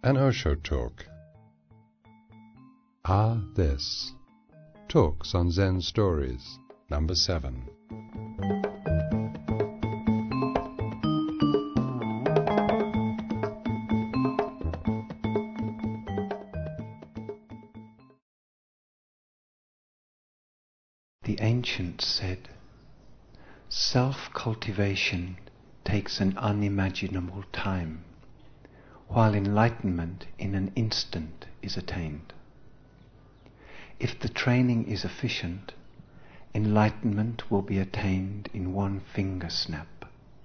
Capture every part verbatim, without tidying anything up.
An Osho Talk. Ah, This. Talks on Zen Stories, number seven. The ancients said, self-cultivation takes an unimaginable time, while enlightenment in an instant is attained. If the training is efficient, enlightenment will be attained in one finger snap.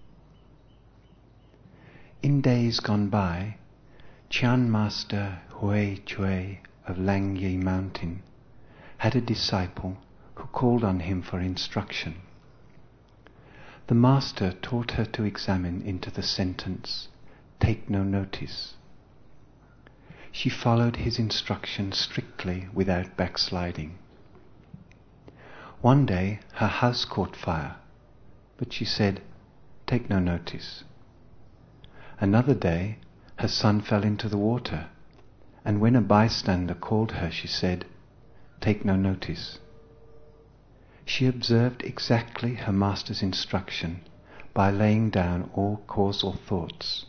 In days gone by, Chan Master Hui Chue of Langye Mountain had a disciple who called on him for instruction. The master taught her to examine into the sentence, "Take no notice." She followed his instructions strictly without backsliding. One day her house caught fire, but she said, "Take no notice." Another day her son fell into the water, and when a bystander called her, she said, "Take no notice." She observed exactly her master's instruction by laying down all causal thoughts.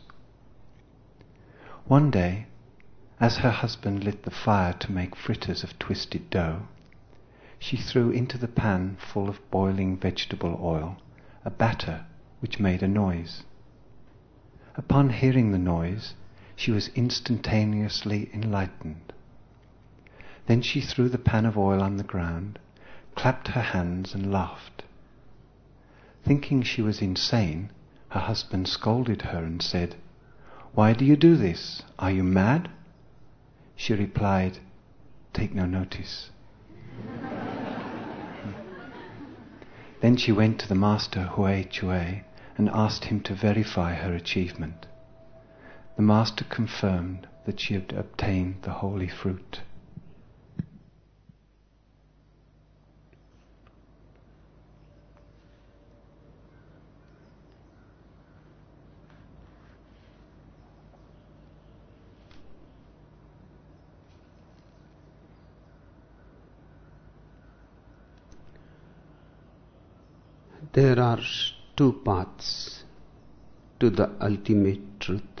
One day, as her husband lit the fire to make fritters of twisted dough, she threw into the pan full of boiling vegetable oil a batter which made a noise. Upon hearing the noise, she was instantaneously enlightened. Then she threw the pan of oil on the ground, clapped her hands and laughed. Thinking she was insane, her husband scolded her and said, "Why do you do this? Are you mad?" She replied, "Take no notice." Then she went to the master Hui Chue and asked him to verify her achievement. The master confirmed that she had obtained the holy fruit. There are two paths to the ultimate truth.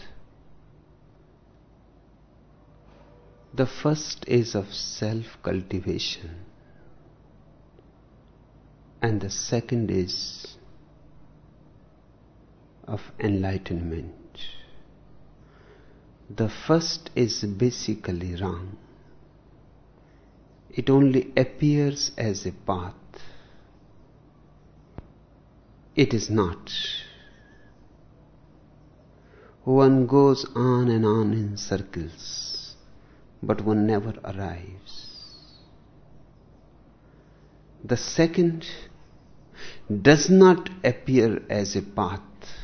The first is of self-cultivation, and the second is of enlightenment. The first is basically wrong. It only appears as a path. It is not. One goes on and on in circles, but one never arrives. The second does not appear as a path,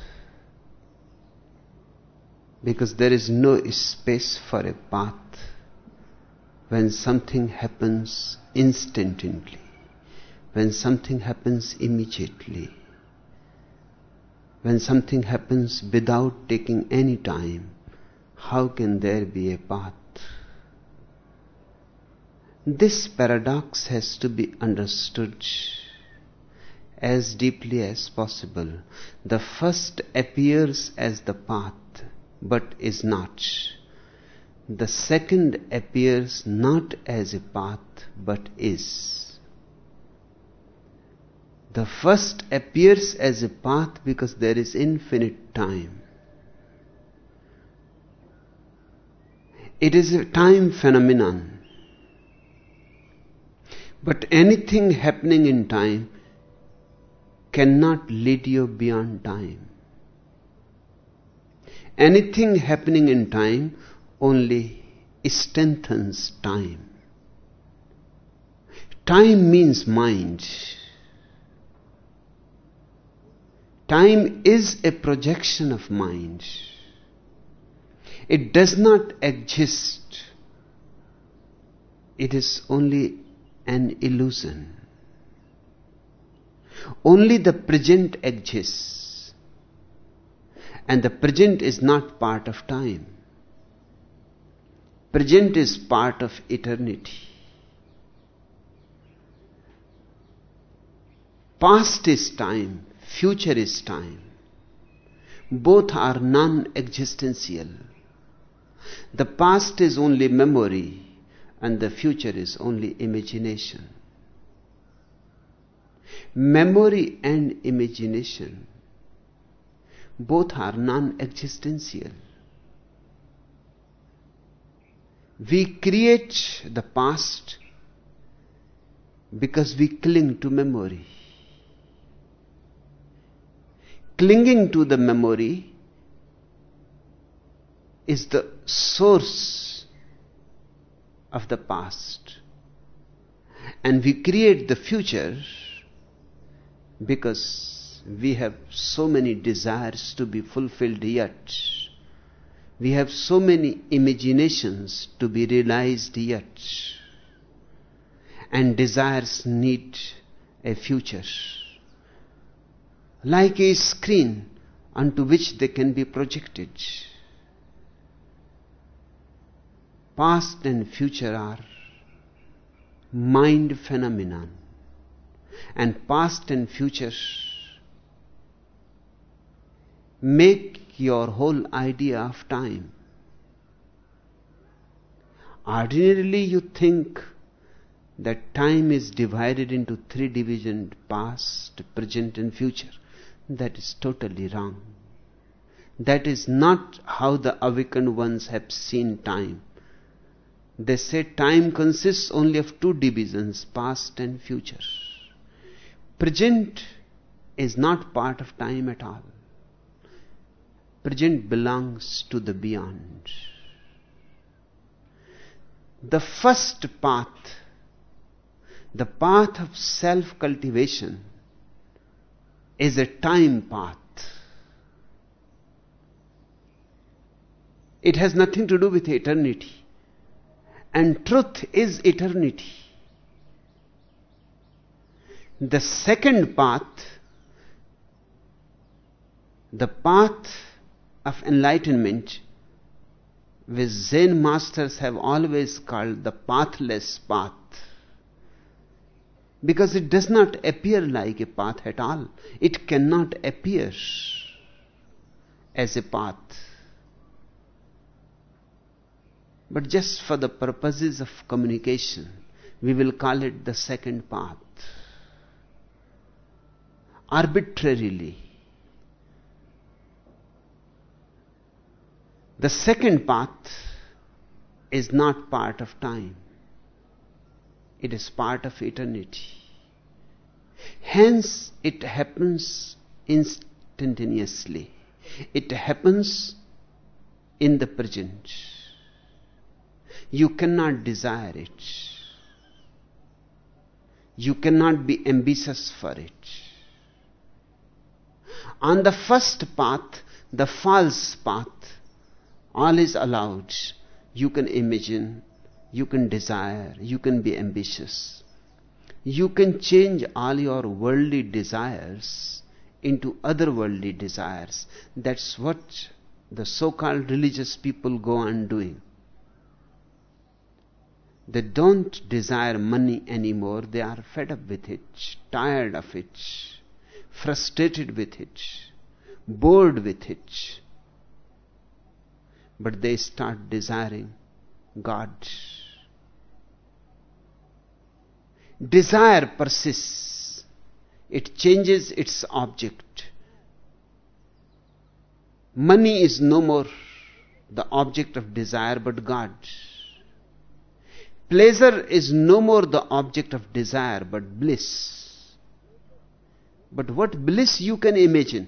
because there is no space for a path when something happens instantly, when something happens immediately, when something happens without taking any time. How can there be a path? This paradox has to be understood as deeply as possible. The first appears as the path, but is not. The second appears not as a path, but is. The first appears as a path because there is infinite time. It is a time phenomenon. But anything happening in time cannot lead you beyond time. Anything happening in time only strengthens time. Time means mind. Time is a projection of mind. It does not exist. It is only an illusion. Only the present exists. And the present is not part of time. Present is part of eternity. Past is time, future is time. Both are non-existential. The past is only memory and the future is only imagination. Memory and imagination, both are non-existential. We create the past because we cling to memory. Clinging to the memory is the source of the past. And we create the future because we have so many desires to be fulfilled yet. We have so many imaginations to be realized yet. And desires need a future. Like a screen onto which they can be projected. Past and future are mind phenomenon. And past and future make your whole idea of time. Ordinarily you think that time is divided into three divisions: past, present and future. That is totally wrong. That is not how the awakened ones have seen time. They say time consists only of two divisions, past and future. Present is not part of time at all. Present belongs to the beyond. The first path, the path of self-cultivation, is a time path. It has nothing to do with eternity. And truth is eternity. The second path, the path of enlightenment, which Zen masters have always called the pathless path, because it does not appear like a path at all. It cannot appear as a path. But just for the purposes of communication, we will call it the second path. Arbitrarily. The second path is not part of time. It is part of eternity. Hence, it happens instantaneously. It happens in the present. You cannot desire it. You cannot be ambitious for it. On the first path, the false path, all is allowed. You can imagine, you can desire, you can be ambitious. You can change all your worldly desires into otherworldly desires. That's what the so-called religious people go on doing. They don't desire money anymore. They are fed up with it, tired of it, frustrated with it, bored with it. But they start desiring God. Desire persists. It changes its object. Money is no more the object of desire but God. Pleasure is no more the object of desire but bliss. But what bliss you can imagine?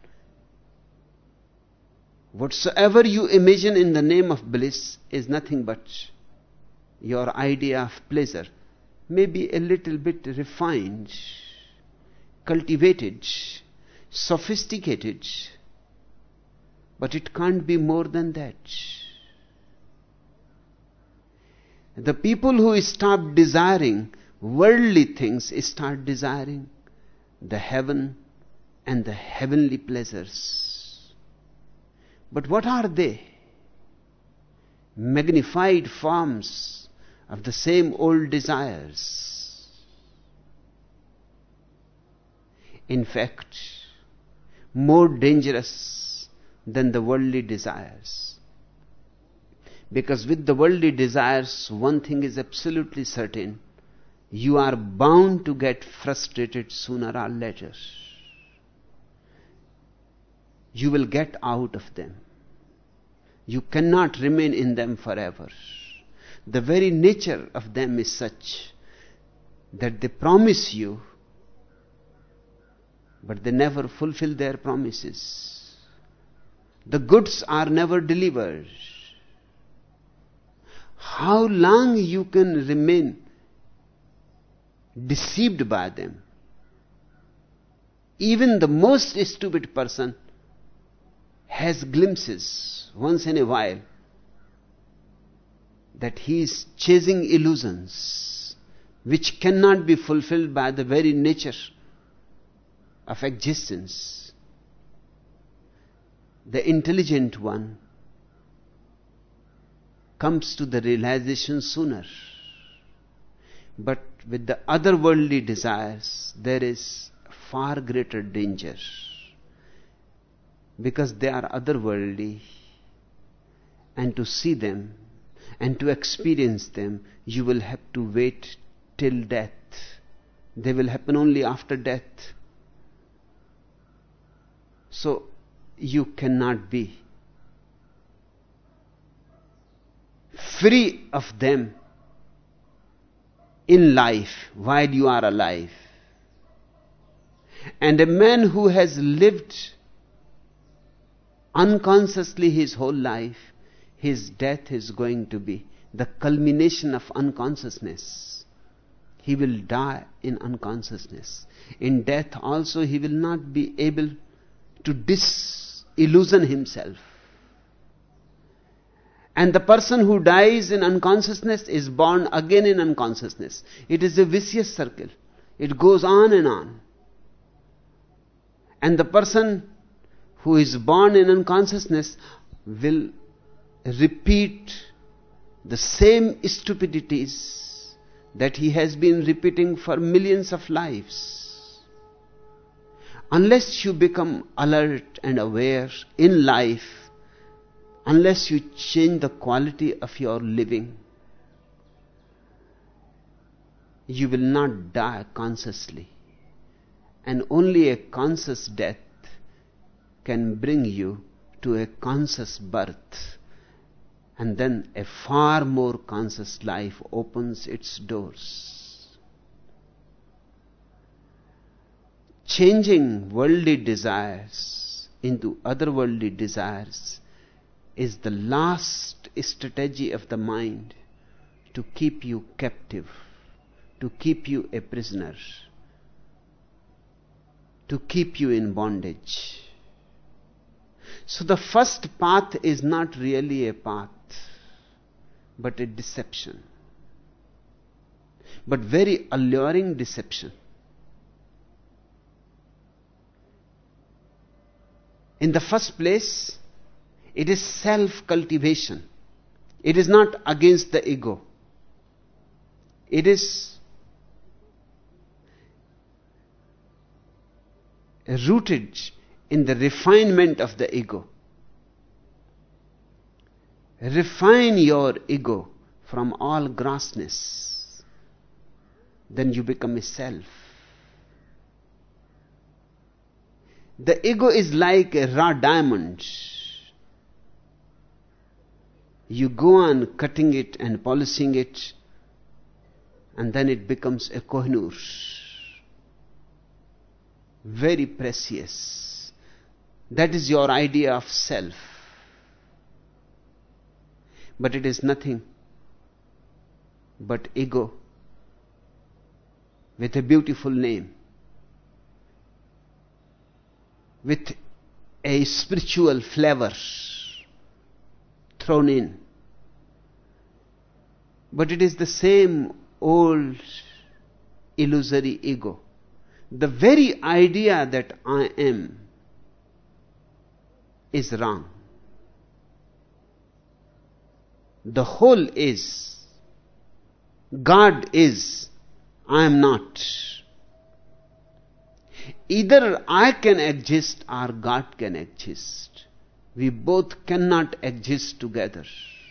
Whatsoever you imagine in the name of bliss is nothing but your idea of pleasure. Maybe a little bit refined, cultivated, sophisticated, but it can't be more than that. The people who stop desiring worldly things start desiring the heaven and the heavenly pleasures. But what are they? magnified forms of the same old desires. In fact, more dangerous than the worldly desires. Because with the worldly desires, one thing is absolutely certain: you are bound to get frustrated sooner or later. You will get out of them. You cannot remain in them forever. The very nature of them is such that they promise you, but they never fulfill their promises. The goods are never delivered. How long you can remain deceived by them? Even the most stupid person has glimpses once in a while that he is chasing illusions which cannot be fulfilled by the very nature of existence. The intelligent one comes to the realization sooner. But with the otherworldly desires, there is far greater danger. Because they are otherworldly, and to see them and to experience them, you will have to wait till death. They will happen only after death. So you cannot be free of them in life while you are alive. And a man who has lived unconsciously his whole life, his death is going to be the culmination of unconsciousness. He will die in unconsciousness. In death also he will not be able to disillusion himself. And the person who dies in unconsciousness is born again in unconsciousness. It is a vicious circle. It goes on and on. And the person who is born in unconsciousness will repeat the same stupidities that he has been repeating for millions of lives. Unless you become alert and aware in life, unless you change the quality of your living, you will not die consciously. And only a conscious death can bring you to a conscious birth, and then a far more conscious life opens its doors. Changing worldly desires into otherworldly desires is the last strategy of the mind to keep you captive, to keep you a prisoner, to keep you in bondage. So the first path is not really a path, but a deception. But very alluring deception. In the first place, it is self-cultivation. It is not against the ego. It is rooted in the refinement of the ego. Refine your ego from all grossness. Then you become a self. The ego is like a raw diamond. You go on cutting it and polishing it, and then it becomes a Kohinoor. Very precious. That is your idea of self. But it is nothing but ego with a beautiful name, with a spiritual flavor thrown in. But it is the same old illusory ego. The very idea that I am is wrong. The whole is. God is. I am not. Either I can exist or God can exist. We both cannot exist together.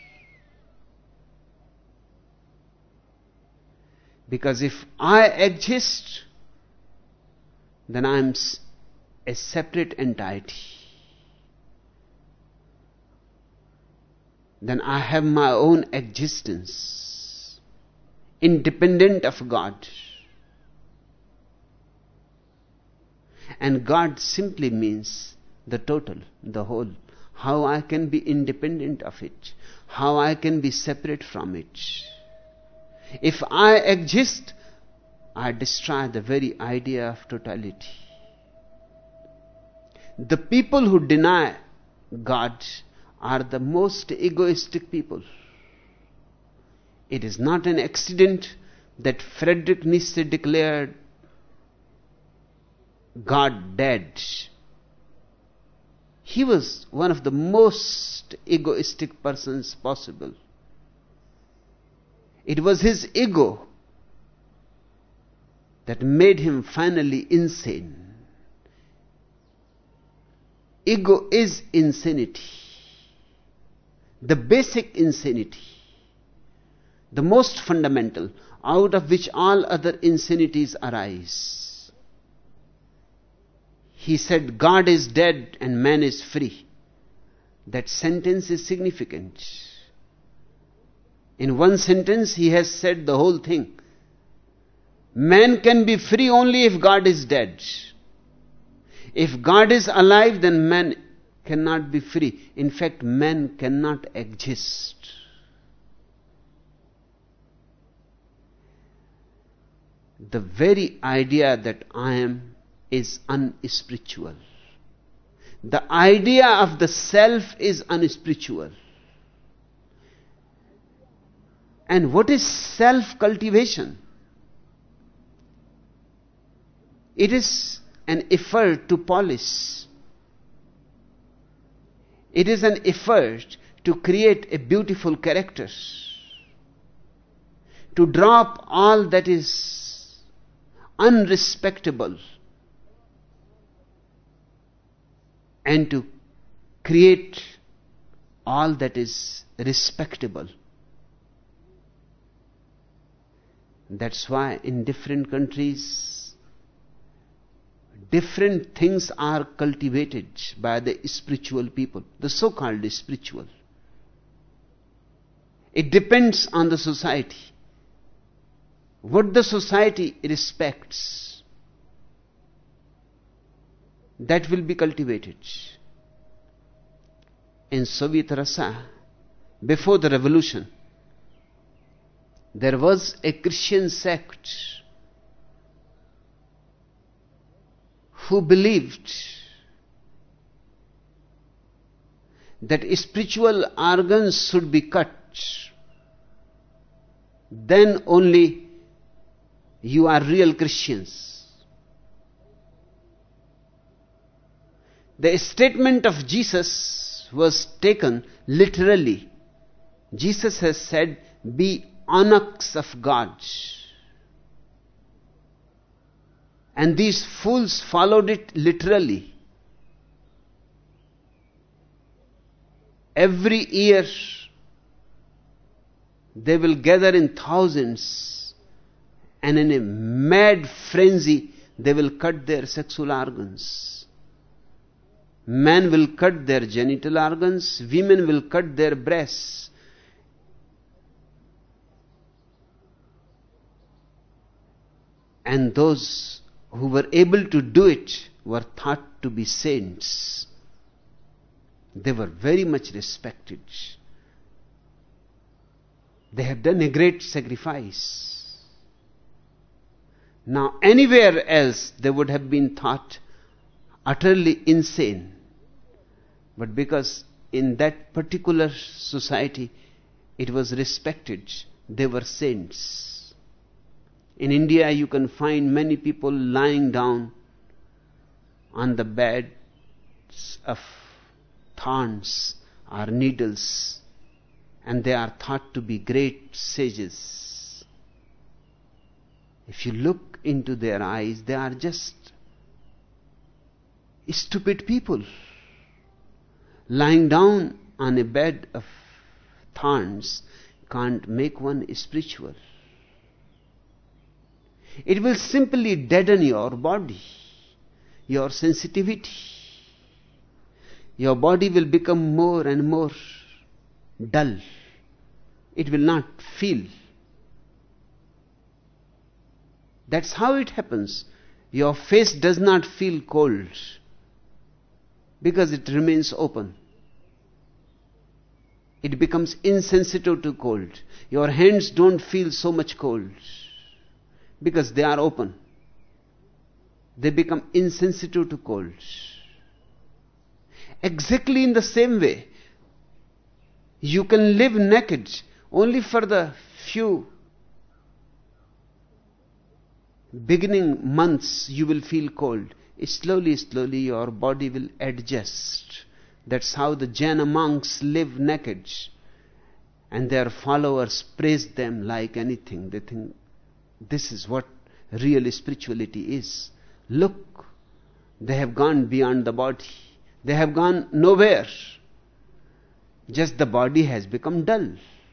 Because if I exist, then I am a separate entity. Then I have my own existence, independent of God. And God simply means the total, the whole. How I can be independent of it, how I can be separate from it. If I exist, I destroy the very idea of totality. The people who deny God are the most egoistic people. It is not an accident that Friedrich Nietzsche declared God dead. He was one of the most egoistic persons possible. It was his ego that made him finally insane. Ego is insanity. The basic insanity. The most fundamental, out of which all other insanities arise. He said, God is dead and man is free. That sentence is significant. In one sentence, he has said the whole thing. Man can be free only if God is dead. If God is alive, then man cannot be free. In fact, man cannot exist. The very idea that I am is unspiritual. The idea of the self is unspiritual. And what is self-cultivation? It is an effort to polish. It is an effort to create a beautiful character. To drop all that is unrespectable and to create all that is respectable. That's why in different countries, different things are cultivated by the spiritual people, the so-called spiritual. It depends on the society. What the society respects, that will be cultivated. In Soviet Russia, before the revolution, there was a Christian sect who believed that spiritual organs should be cut. Then only you are real Christians. The statement of Jesus was taken literally. Jesus has said, be onyx of God. And these fools followed it literally. Every year they will gather in thousands, and in a mad frenzy they will cut their sexual organs. Men will cut their genital organs, women will cut their breasts. And those who were able to do it were thought to be saints. They were very much respected. They have done a great sacrifice. Now, anywhere else they would have been thought utterly insane. But because in that particular society it was respected, they were saints. In India, you can find many people lying down on the beds of thorns or needles, and they are thought to be great sages. If you look into their eyes, they are just stupid people lying down on a bed of thorns can't make one spiritual. It will simply deaden your body, your sensitivity. Your body will become more and more dull. It will not feel. That's how it happens. Your face does not feel cold because it remains open. It becomes insensitive to cold. Your hands don't feel so much cold because they are open. They become insensitive to cold. Exactly in the same way, you can live naked only for the few beginning months. You will feel cold. Slowly, slowly your body will adjust. That's how the Jaina monks live naked, and their followers praise them like anything. They think this is what real spirituality is. Look, they have gone beyond the body. They have gone nowhere. Just the body has become dull.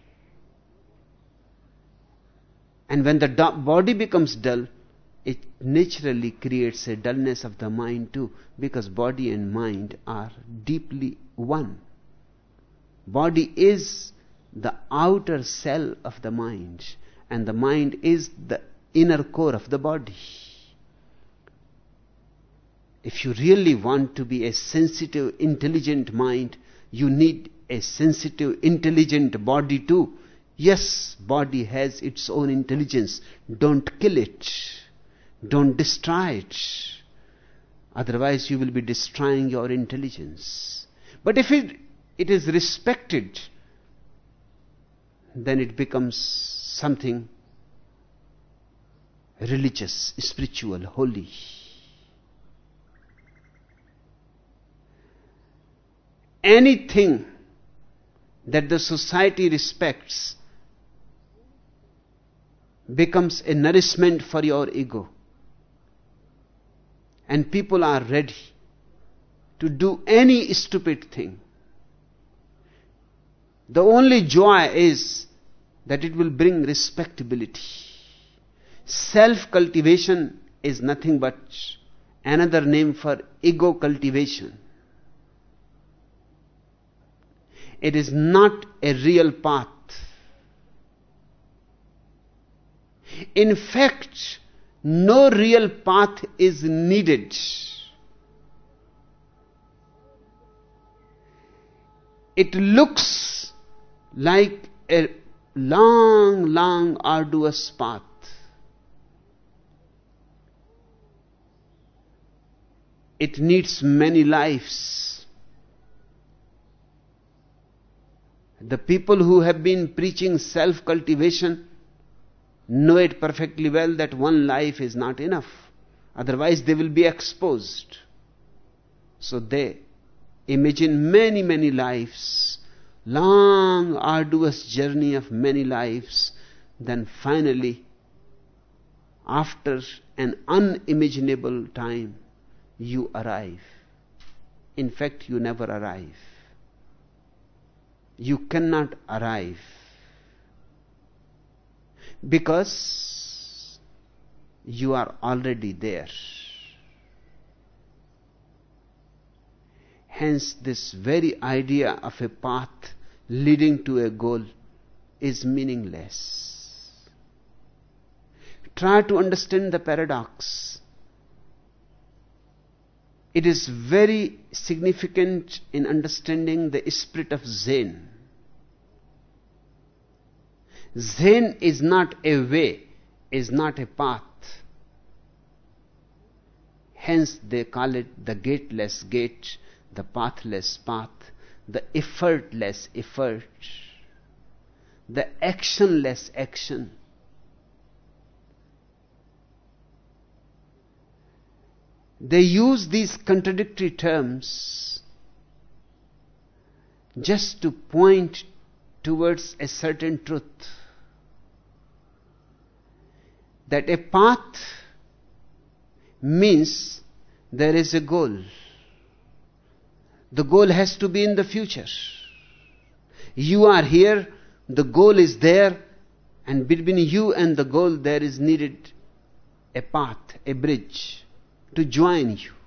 And when the do- body becomes dull, it naturally creates a dullness of the mind too, because body and mind are deeply one. Body is the outer cell of the mind, and the mind is the inner core of the body. If you really want to be a sensitive, intelligent mind, you need a sensitive, intelligent body too. Yes, body has its own intelligence. Don't kill it. Don't destroy it. Otherwise you will be destroying your intelligence. But if it, it is respected, then it becomes something religious, spiritual, holy. Anything that the society respects becomes a nourishment for your ego. And people are ready to do any stupid thing. The only joy is that it will bring respectability. Self-cultivation is nothing but another name for ego cultivation. It is not a real path. In fact, no real path is needed. It looks like a long, long, arduous path. It needs many lives. The people who have been preaching self-cultivation know it perfectly well that one life is not enough. Otherwise they will be exposed. So they imagine many, many lives, long, arduous journey of many lives. Then finally, after an unimaginable time, you arrive. In fact, you never arrive. You cannot arrive because you are already there. Hence, this very idea of a path leading to a goal is meaningless. Try to understand the paradox. It is very significant in understanding the spirit of Zen. Zen is not a way, is not a path. Hence they call it the gateless gate, the pathless path, the effortless effort, the actionless action. They use these contradictory terms just to point towards a certain truth. That a path means there is a goal. The goal has to be in the future. You are here, the goal is there, and between you and the goal there is needed a path, a bridge to join you.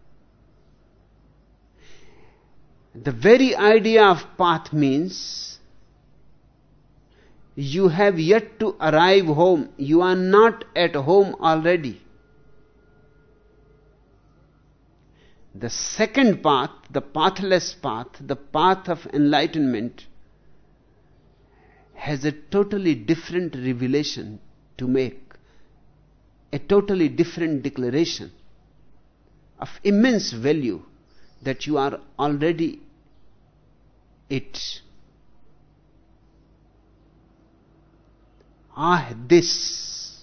The very idea of path means you have yet to arrive home. You are not at home already. The second path, the pathless path, the path of enlightenment, has a totally different revelation to make, a totally different declaration of immense value that you are already it. Ah, this.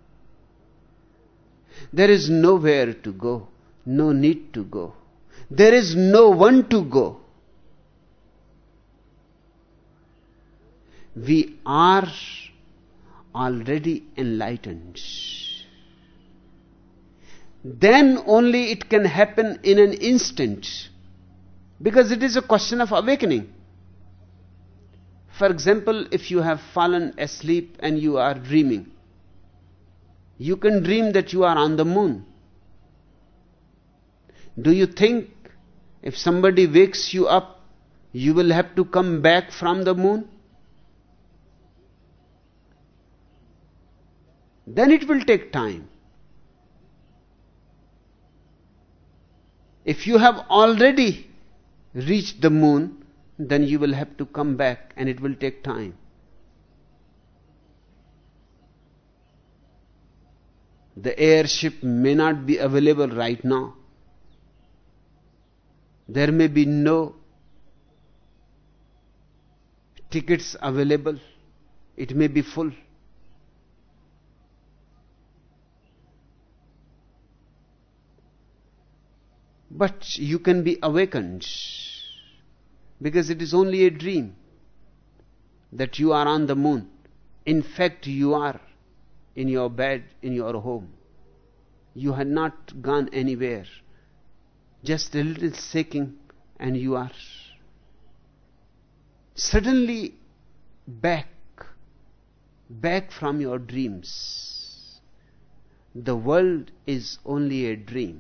There is nowhere to go, no need to go. There is no one to go. We are already enlightened. Then only it can happen in an instant, because it is a question of awakening. For example, if you have fallen asleep and you are dreaming, you can dream that you are on the moon. Do you think if somebody wakes you up, you will have to come back from the moon? Then it will take time. If you have already reached the moon, then you will have to come back and it will take time. The airship may not be available right now. There may be no tickets available. It may be full. But you can be awakened, because it is only a dream that you are on the moon. In fact, you are in your bed, in your home. You had not gone anywhere. Just a little shaking and you are suddenly back, back from your dreams. The world is only a dream.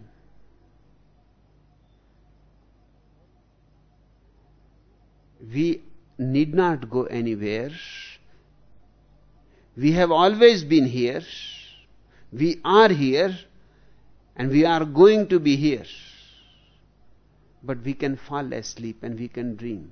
We need not go anywhere. We have always been here. We are here, and we are going to be here. But we can fall asleep and we can dream.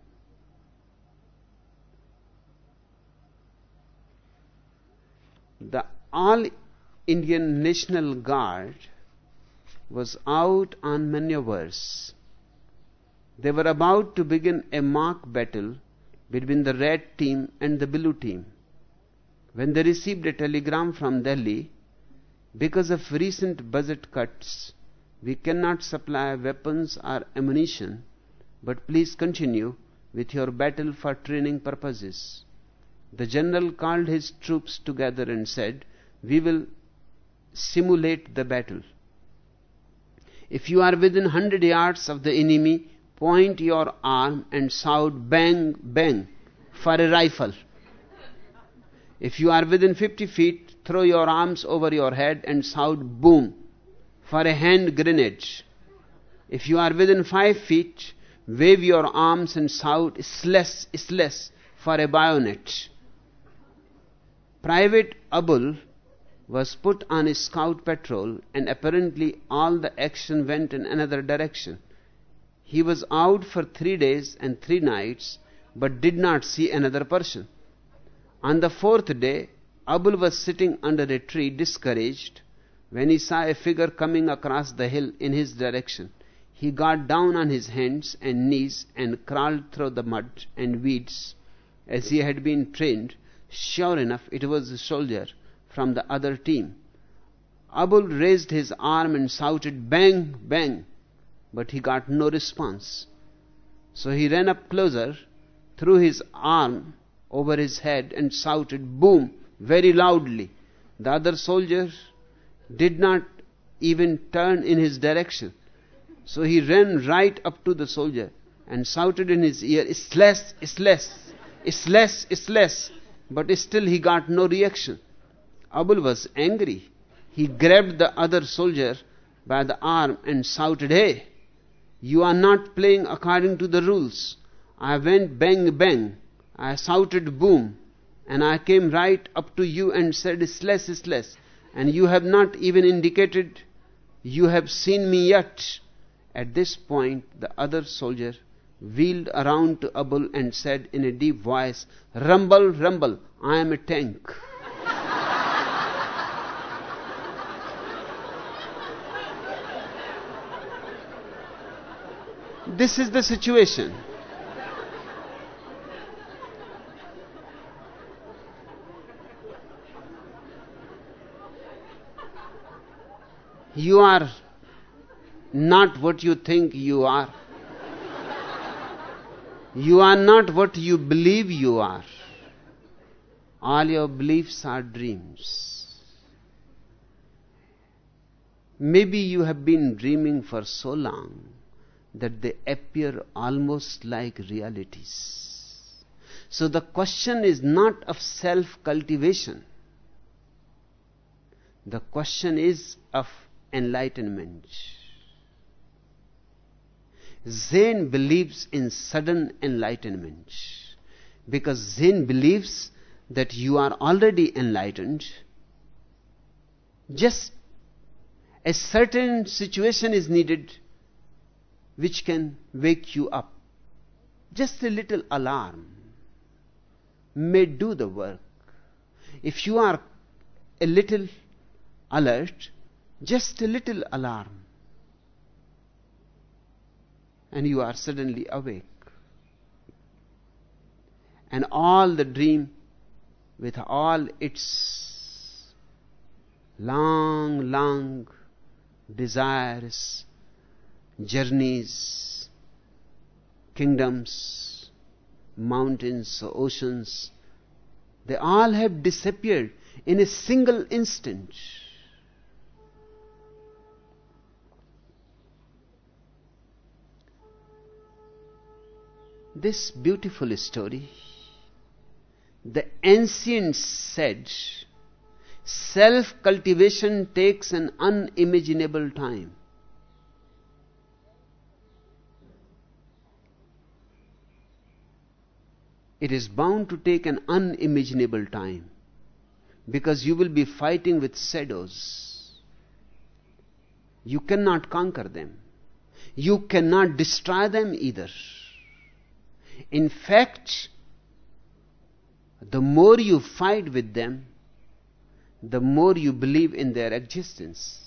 The All Indian National Guard was out on maneuvers. They were about to begin a mock battle between the red team and the blue team, when they received a telegram from Delhi: because of recent budget cuts, we cannot supply weapons or ammunition, but please continue with your battle for training purposes. The general called his troops together and said, we will simulate the battle. If you are within one hundred yards of the enemy, point your arm and shout bang, bang for a rifle. If you are within fifty feet, throw your arms over your head and shout boom for a hand grenade. If you are within five feet, wave your arms and shout slash, slash for a bayonet. Private Abul was put on a scout patrol, and apparently all the action went in another direction. He was out for three days and three nights, but did not see another person. On the fourth day, Abul was sitting under a tree, discouraged, when he saw a figure coming across the hill in his direction. He got down on his hands and knees and crawled through the mud and weeds as he had been trained. Sure enough, it was a soldier from the other team. Abul raised his arm and shouted bang, bang, but he got no response. So he ran up closer threw his arm over his head and shouted, "Boom!" very loudly. The other soldier did not even turn in his direction. So he ran right up to the soldier and shouted in his ear, "It's less, it's less, it's less, it's less." But still he got no reaction. Abul was angry. He grabbed the other soldier by the arm and shouted, "Hey, you are not playing according to the rules. I went bang bang. I shouted boom. And I came right up to you and said, 'It's less, it's less.' And you have not even indicated you have seen me yet." At this point, the other soldier wheeled around to Abul and said in a deep voice, "Rumble, rumble, I am a tank." This is the situation. You are not what you think you are. You are not what you believe you are. All your beliefs are dreams. Maybe you have been dreaming for so long that they appear almost like realities. So the question is not of self-cultivation. The question is of enlightenment. Zen believes in sudden enlightenment because Zen believes that you are already enlightened. Just a certain situation is needed which can wake you up. Just a little alarm may do the work. If you are a little alert, just a little alarm, and you are suddenly awake. And all the dream, with all its long, long desires, journeys, kingdoms, mountains, oceans, they all have disappeared in a single instant. This beautiful story, the ancients said, self-cultivation takes an unimaginable time. It is bound to take an unimaginable time because you will be fighting with shadows. You cannot conquer them. You cannot destroy them either. In fact, the more you fight with them, the more you believe in their existence.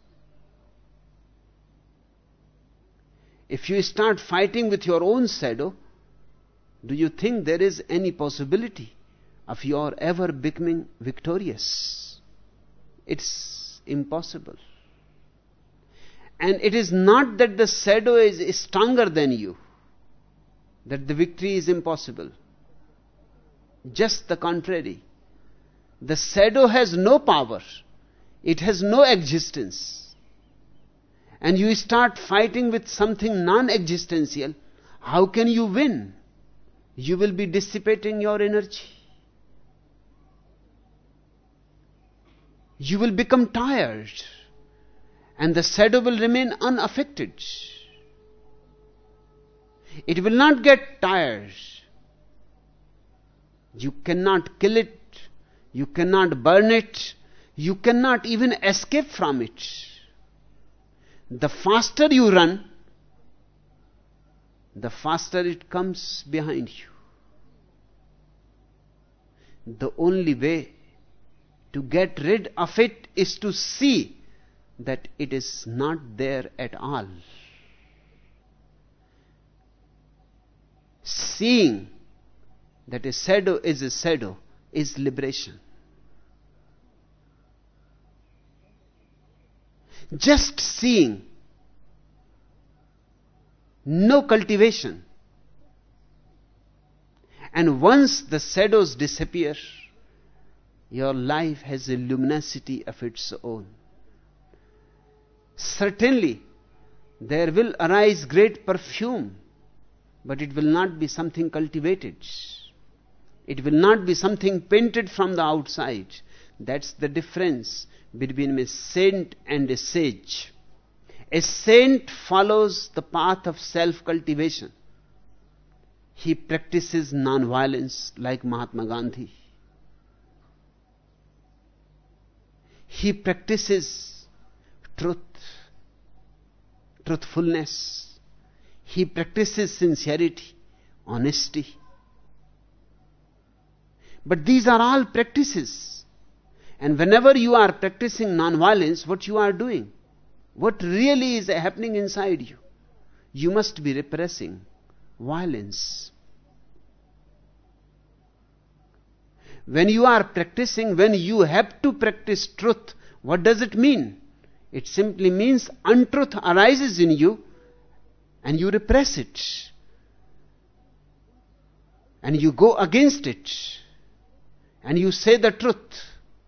If you start fighting with your own shadow, do you think there is any possibility of your ever becoming victorious? It's impossible. And it is not that the shadow is stronger than you, that the victory is impossible. Just the contrary. The shadow has no power. It has no existence. And you start fighting with something non-existential. How can you win? You will be dissipating your energy. You will become tired. And the shadow will remain unaffected. It will not get tired. You cannot kill it. You cannot burn it. You cannot even escape from it. The faster you run, the faster it comes behind you. The only way to get rid of it is to see that it is not there at all. Seeing that a shadow is a shadow is liberation. Just seeing, no cultivation, And once the shadows disappear, your life has a luminosity of its own. Certainly, there will arise great perfume, but it will not be something cultivated. It will not be something painted from the outside. That's the difference between a saint and a sage. A saint follows the path of self-cultivation. He practices non-violence like Mahatma Gandhi. He practices truth, truthfulness. He practices sincerity, honesty. But these are all practices. And whenever you are practicing non-violence, what you are doing? What really is happening inside you? You must be repressing violence. When you are practicing, when you have to practice truth, what does it mean? It simply means untruth arises in you and you repress it. And you go against it. And you say the truth.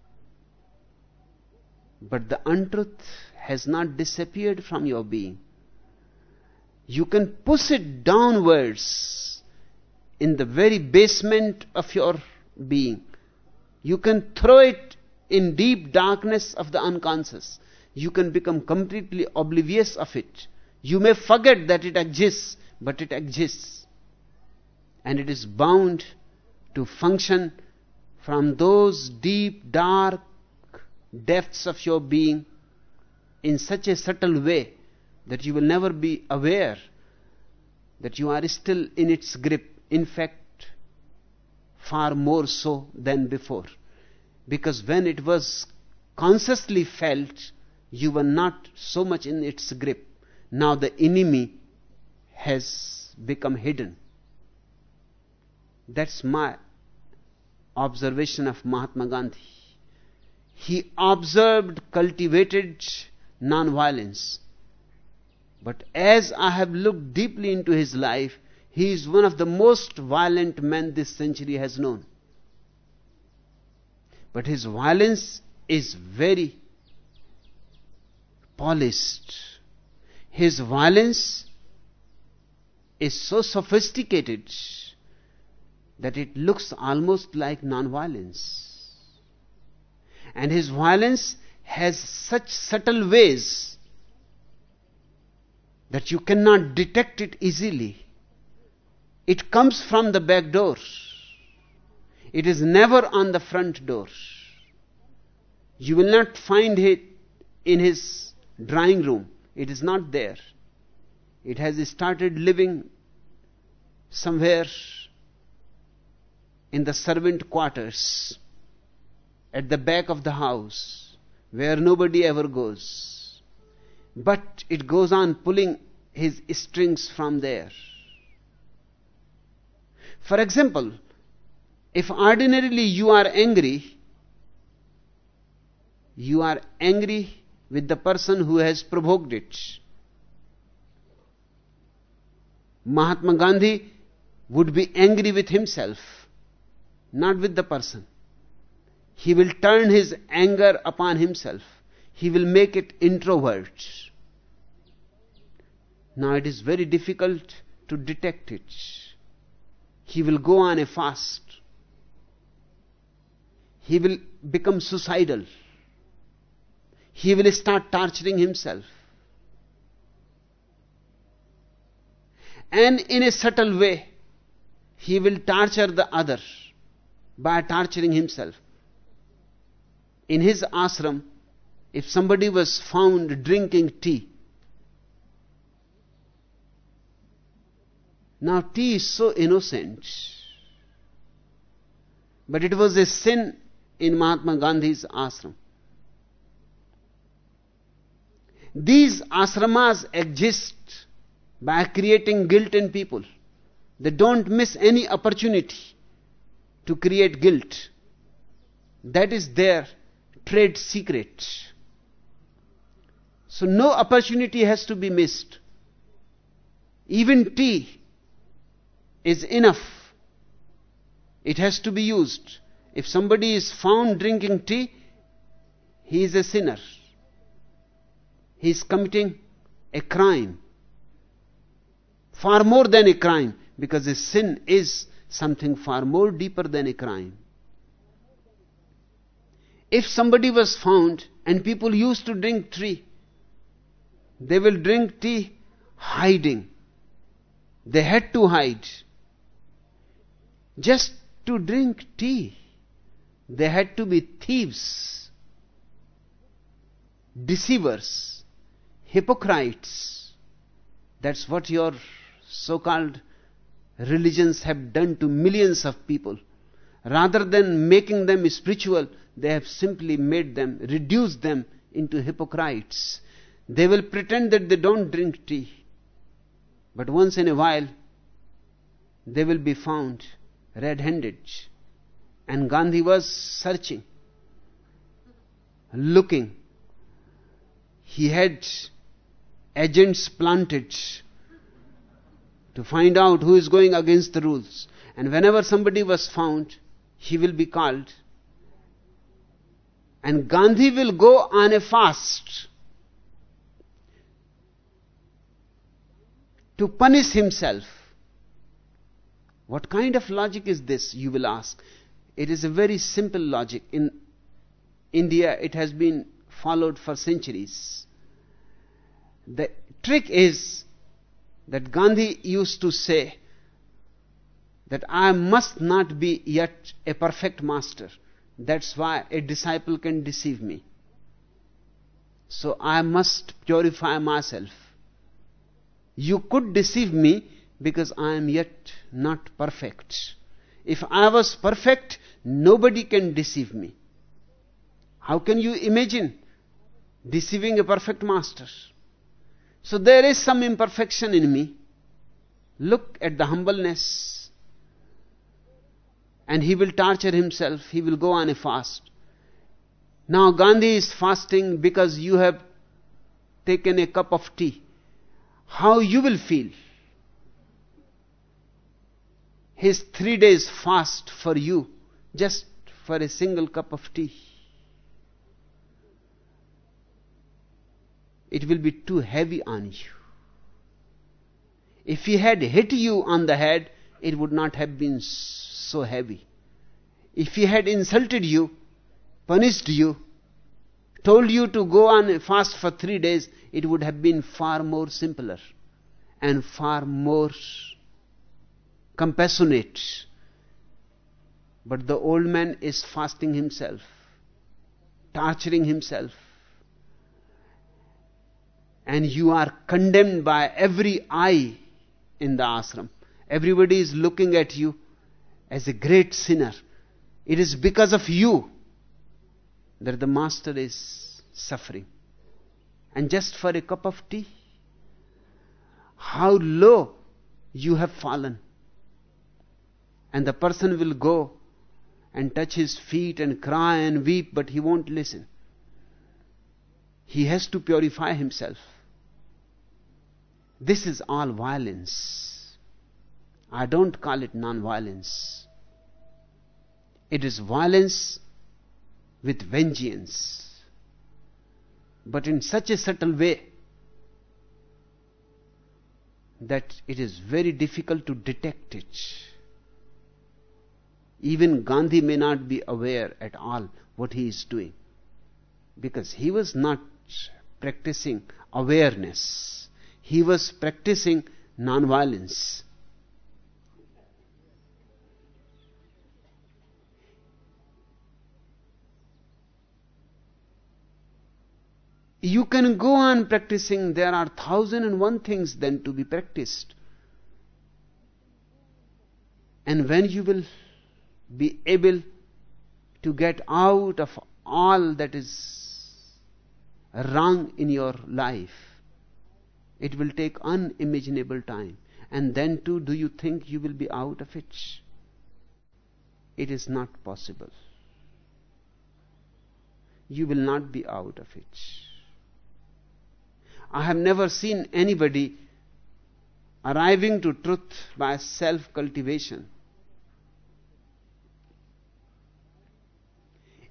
But the untruth has not disappeared from your being. You can push it downwards in the very basement of your being. You can throw it in deep darkness of the unconscious. You can become completely oblivious of it. You may forget that it exists, but it exists. And it is bound to function from those deep, dark depths of your being in such a subtle way that you will never be aware that you are still in its grip. In fact, far more so than before. Because when it was consciously felt, you were not so much in its grip. Now the enemy has become hidden. That's my observation of Mahatma Gandhi. He observed, cultivated non-violence. But as I have looked deeply into his life, he is one of the most violent men this century has known. But his violence is very polished. His violence is so sophisticated that it looks almost like non-violence. And his violence has such subtle ways that you cannot detect it easily. It comes from the back door. It is never on the front door. You will not find it in his drawing room. It is not there. It has started living somewhere in the servant quarters, at the back of the house, where nobody ever goes. But it goes on pulling his strings from there. For example, if ordinarily you are angry, you are angry with the person who has provoked it. Mahatma Gandhi would be angry with himself, not with the person. He will turn his anger upon himself. He will make it introvert. Now it is very difficult to detect it. He will go on a fast. He will become suicidal. He will start torturing himself. And in a subtle way, he will torture the other by torturing himself. In his ashram, if somebody was found drinking tea, now tea is so innocent, but it was a sin in Mahatma Gandhi's ashram. These ashramas exist by creating guilt in people. They don't miss any opportunity to create guilt. That is their trade secret. So no opportunity has to be missed. Even tea is enough It has to be used. If somebody is found drinking tea, he is a sinner. He is committing a crime. Far more than a crime, because a sin is something far more deeper than a crime. If somebody was found, and people used to drink tea, they will drink tea hiding. They had to hide. Just to drink tea, they had to be thieves, deceivers, hypocrites. That's what your so-called religions have done to millions of people. Rather than making them spiritual, they have simply made them, reduced them into hypocrites. They will pretend that they don't drink tea, but once in a while they will be found red-handed. And Gandhi was searching, looking. He had agents planted to find out who is going against the rules. And whenever somebody was found, he will be called. And Gandhi will go on a fast to punish himself. What kind of logic is this, you will ask? It is a very simple logic. In India, it has been followed for centuries. The trick is that Gandhi used to say that I must not be yet a perfect master. That's why a disciple can deceive me. So I must purify myself. You could deceive me because I am yet not perfect. If I was perfect, nobody can deceive me. How can you imagine deceiving a perfect master? So there is some imperfection in me. Look at the humbleness. And he will torture himself. He will go on a fast. Now Gandhi is fasting because you have taken a cup of tea. How you will feel? His three days fast for you, just for a single cup of tea. It will be too heavy on you. If he had hit you on the head, it would not have been so heavy. If he had insulted you, punished you, told you to go on a fast for three days, it would have been far more simpler and far more compassionate. But the old man is fasting himself, torturing himself. And you are condemned by every eye in the ashram. Everybody is looking at you as a great sinner. It is because of you that the master is suffering. And just for a cup of tea, how low you have fallen. And the person will go and touch his feet and cry and weep, but he won't listen. He has to purify himself. This is all violence. I don't call it non-violence. It is violence with vengeance, but in such a subtle way that it is very difficult to detect it. Even Gandhi may not be aware at all what he is doing, because he was not practicing awareness. He was practicing non-violence. You can go on practicing. There are thousand and one things then to be practiced. And when you will be able to get out of all that is wrong in your life, it will take unimaginable time. And then too, do you think you will be out of it? It is not possible. You will not be out of it. I have never seen anybody arriving to truth by self-cultivation.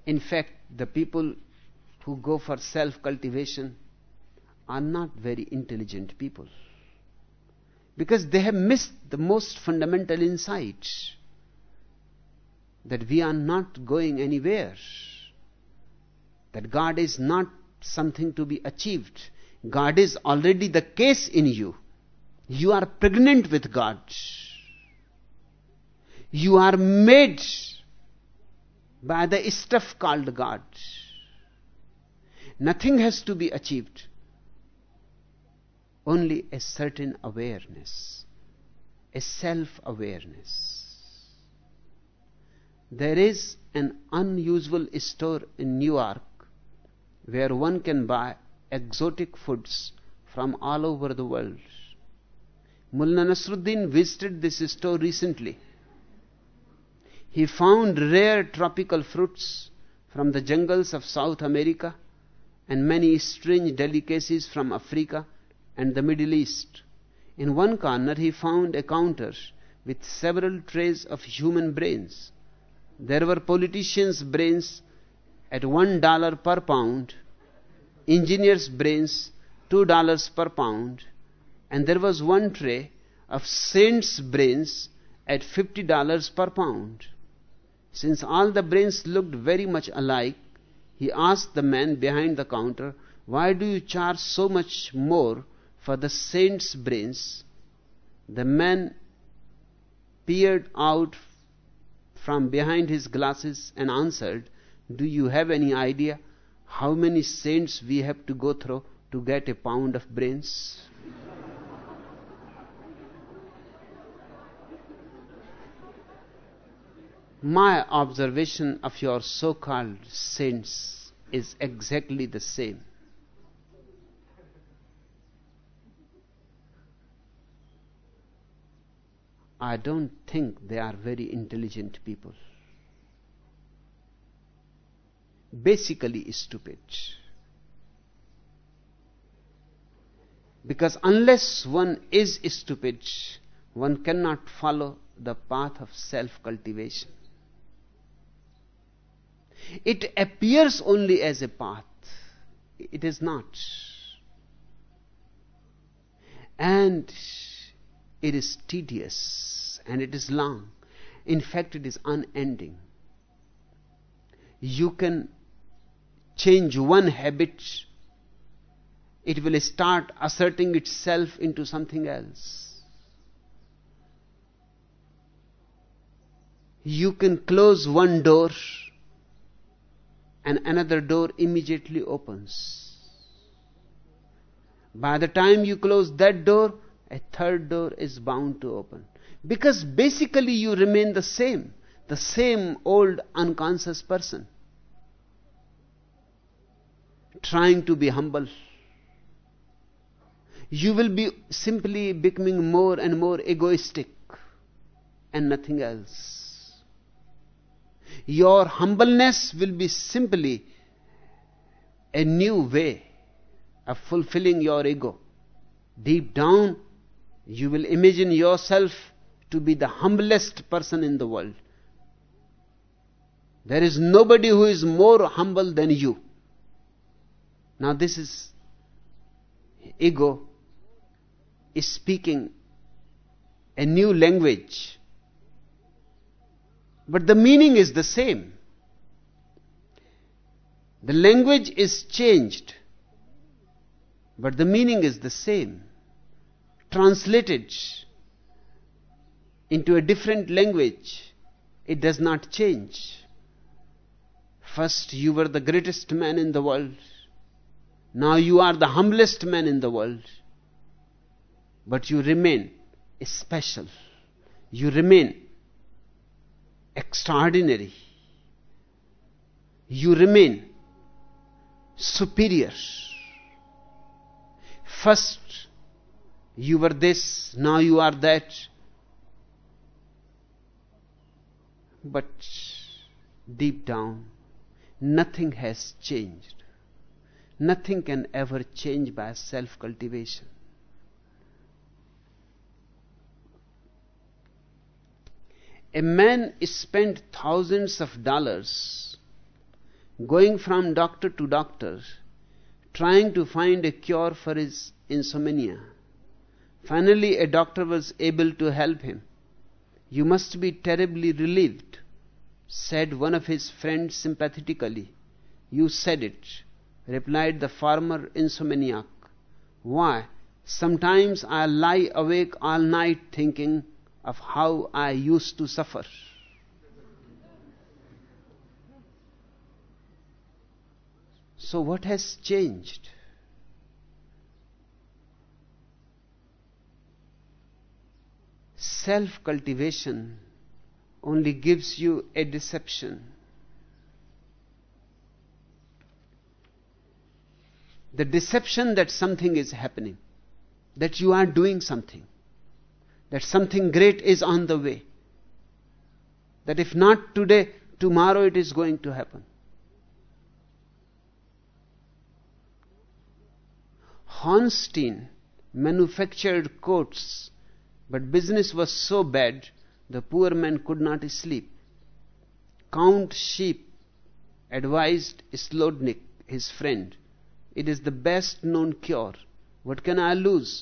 In fact, the people who go for self-cultivation are not very intelligent people, because they have missed the most fundamental insight that we are not going anywhere, that God is not something to be achieved. God is already the case in you. You are pregnant with God. You are made by the stuff called God. Nothing has to be achieved. Only a certain awareness, a self-awareness. There is an unusual store in New York where one can buy exotic foods from all over the world. Mullah Nasruddin visited this store recently. He found rare tropical fruits from the jungles of South America and many strange delicacies from Africa and the Middle East. In one corner he found a counter with several trays of human brains. There were politicians' brains at one dollar per pound, engineers' brains two dollars per pound, and there was one tray of saints' brains at fifty dollars per pound. Since all the brains looked very much alike, he asked the man behind the counter, "Why do you charge so much more for the saints' brains?" The man peered out from behind his glasses and answered, "Do you have any idea how many saints we have to go through to get a pound of brains?" My observation of your so-called saints is exactly the same. I don't think they are very intelligent people. Basically stupid. Because unless one is stupid, one cannot follow the path of self-cultivation. It appears only as a path. It is not. And it is tedious and it is long. In fact, it is unending. You can change one habit, it will start asserting itself into something else. You can close one door and another door immediately opens. By the time you close that door, a third door is bound to open. Because basically you remain the same, the same old unconscious person, trying to be humble. You will be simply becoming more and more egoistic and nothing else. Your humbleness will be simply a new way of fulfilling your ego. Deep down, you will imagine yourself to be the humblest person in the world. There is nobody who is more humble than you. Now this is ego is speaking a new language, but the meaning is the same. The language is changed, but the meaning is the same. Translated into a different language, it does not change. First you were the greatest man in the world. Now you are the humblest man in the world. But you remain special. You remain extraordinary. You remain superior. First you were this, now you are that. But deep down, nothing has changed. Nothing can ever change by self-cultivation. A man spent thousands of dollars going from doctor to doctor, trying to find a cure for his insomnia. Finally, a doctor was able to help him. "You must be terribly relieved," said one of his friends sympathetically. "You said it," replied the former insomniac. "Why, sometimes I lie awake all night thinking of how I used to suffer." So what has changed? Self-cultivation only gives you a deception. The deception that something is happening, that you are doing something, that something great is on the way, that if not today, tomorrow it is going to happen. Hornstein manufactured coats, but business was so bad the poor man could not sleep. Count Sheep advised Slotnick, his friend, "It is the best known cure. What can I lose?"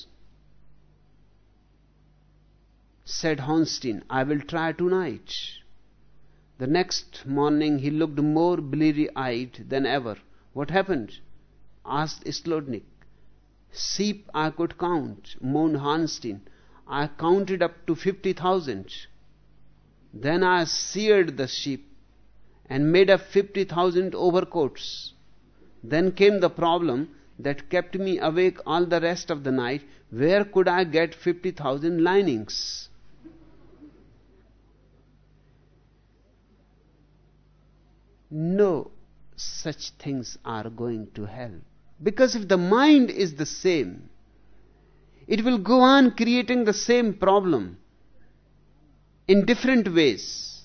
Said Hornstein, "I will try tonight." The next morning he looked more bleary-eyed than ever. "What happened?" asked Slotnick. "Sheep I could count," moaned Hornstein. "I counted up to fifty thousand. Then I sheared the sheep and made up fifty thousand overcoats. Then came the problem that kept me awake all the rest of the night. Where could I get fifty thousand linings?" No such things are going to help. Because if the mind is the same, it will go on creating the same problem in different ways.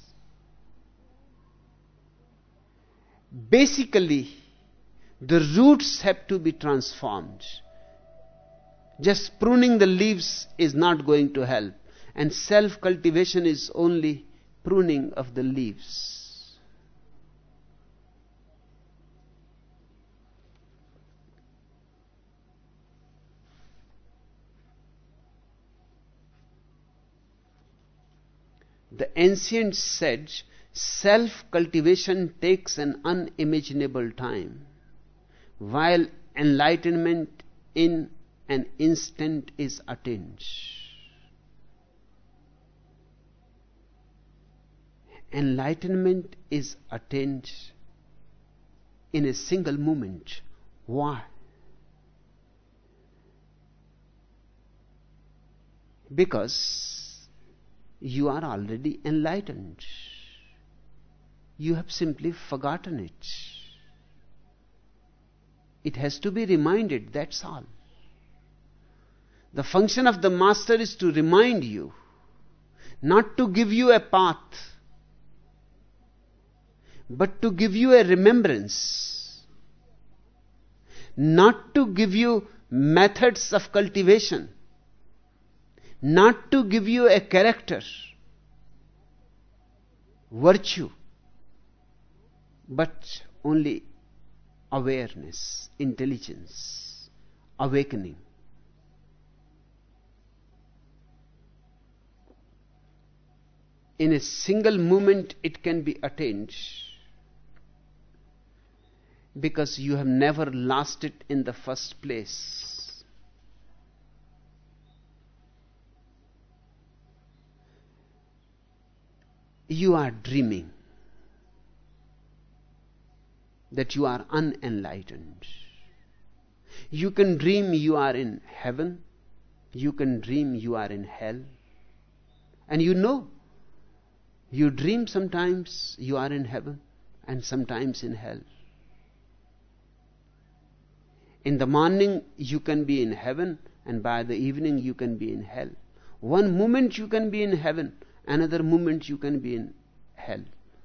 Basically, the roots have to be transformed. Just pruning the leaves is not going to help, and self-cultivation is only pruning of the leaves. The ancients said self-cultivation takes an unimaginable time, while enlightenment in an instant is attained. Enlightenment is attained in a single moment. Why? Because you are already enlightened. You have simply forgotten it. It has to be reminded, that's all. The function of the master is to remind you, not to give you a path, but to give you a remembrance, not to give you methods of cultivation, not to give you a character, virtue, but only awareness, intelligence, awakening. In a single moment it can be attained because you have never lost it in the first place. You are dreaming that you are unenlightened. You can dream you are in heaven, you can dream you are in hell, and you know, you dream sometimes you are in heaven and sometimes in hell. In the morning you can be in heaven, and by the evening you can be in hell. One moment you can be in heaven, another moment you can be in hell.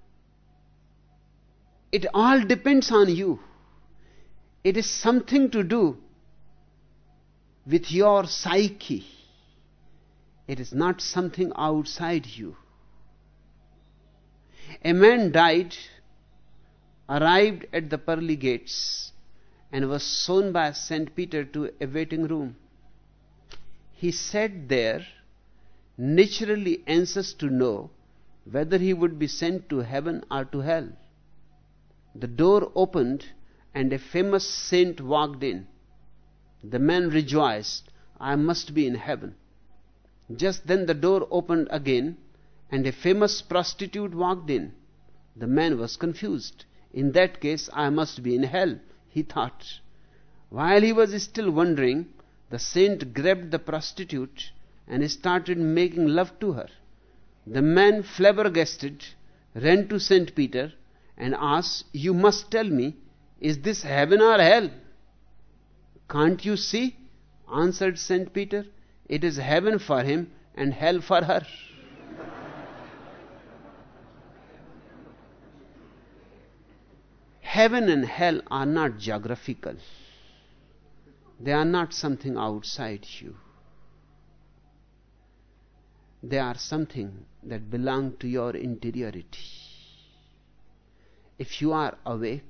It all depends on you. It is something to do with your psyche. It is not something outside you. A man died arrived at the pearly gates and was shown by Saint Peter to a waiting room. He sat there, naturally anxious to know whether he would be sent to heaven or to hell. The door opened and a famous saint walked in. The man rejoiced, "I must be in heaven." Just then the door opened again and a famous prostitute walked in. The man was confused. "In that case, I must be in hell," he thought. While he was still wondering, the saint grabbed the prostitute and started making love to her. The man, flabbergasted, ran to Saint Peter and asked, "You must tell me, is this heaven or hell?" "Can't you see?" answered Saint Peter. "It is heaven for him and hell for her." Heaven and hell are not geographical. They are not something outside you. They are something that belong to your interiority. If you are awake,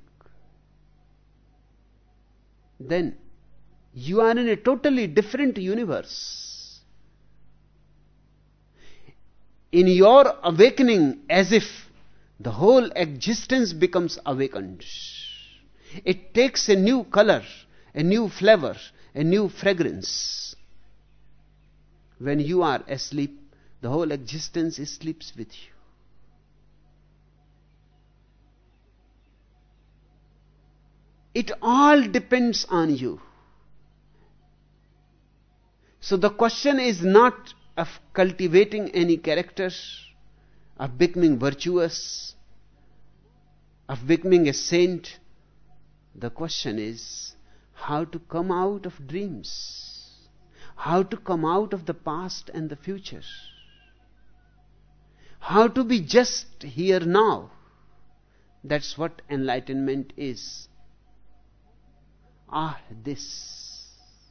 then you are in a totally different universe. In your awakening, as if the whole existence becomes awakened. It takes a new color, a new flavor, a new fragrance. When you are asleep, the whole existence sleeps with you. It all depends on you. So the question is not of cultivating any character, of becoming virtuous, of becoming a saint. The question is how to come out of dreams, how to come out of the past and the future, how to be just here now. That's what enlightenment is. Ah, this.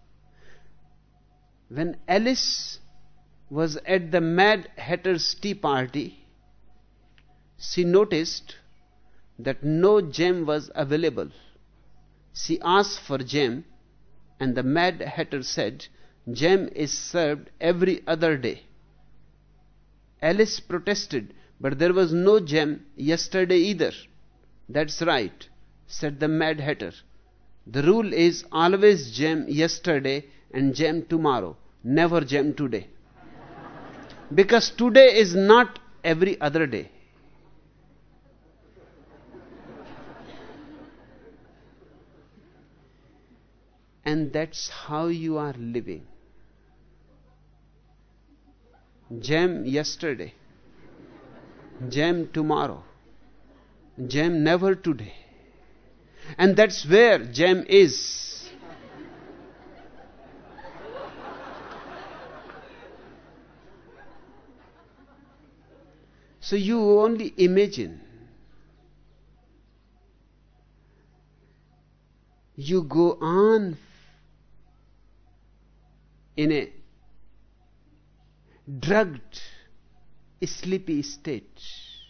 When Alice was at the Mad Hatter's tea party, she noticed that no jam was available. She asked for jam, and the Mad Hatter said, "Jam is served every other day." Alice protested, "But there was no jam yesterday either." "That's right," said the Mad Hatter. "The rule is always jam yesterday and jam tomorrow, never jam today. Because today is not every other day." And that's how you are living. Jam yesterday, jam tomorrow, jam never today. And that's where jam is. So you only imagine. You go on in a drugged, sleepy state.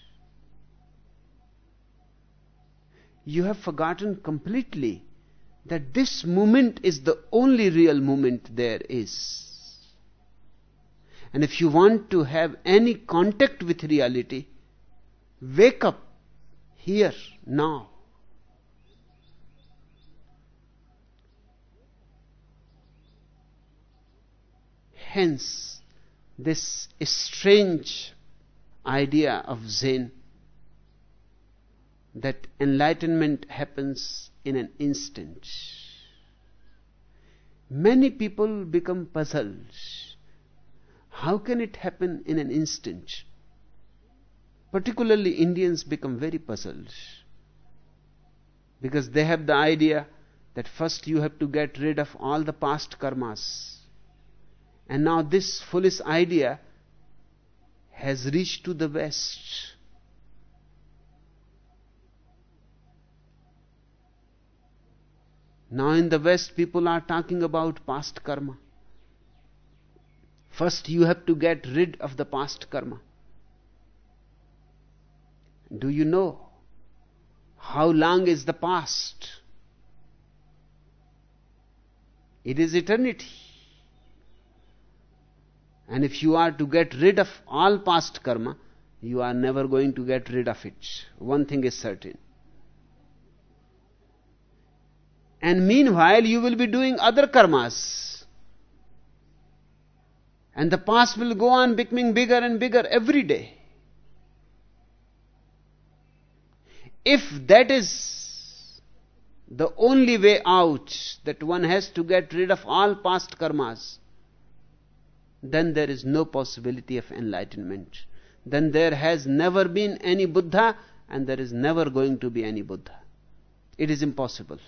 You have forgotten completely that this moment is the only real moment there is. And if you want to have any contact with reality, wake up here, now. Hence, this strange idea of Zen, that enlightenment happens in an instant. Many people become puzzled. How can it happen in an instant? Particularly Indians become very puzzled, because they have the idea that first you have to get rid of all the past karmas. And now this foolish idea has reached to the West. Now in the West, people are talking about past karma. First you have to get rid of the past karma. Do you know How long is the past? It is eternity. And if you are to get rid of all past karma, you are never going to get rid of it. One thing is certain. And meanwhile, you will be doing other karmas. And the past will go on becoming bigger and bigger every day. If that is the only way out, that one has to get rid of all past karmas, then there is no possibility of enlightenment. Then there has never been any Buddha, and there is never going to be any Buddha. It is impossible.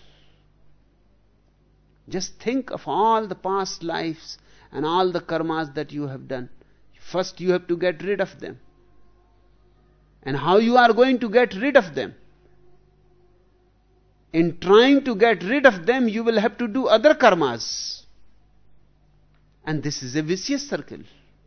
Just think of all the past lives and all the karmas that you have done. First you have to get rid of them. And how you are going to get rid of them? In trying to get rid of them, you will have to do other karmas. And this is a vicious circle.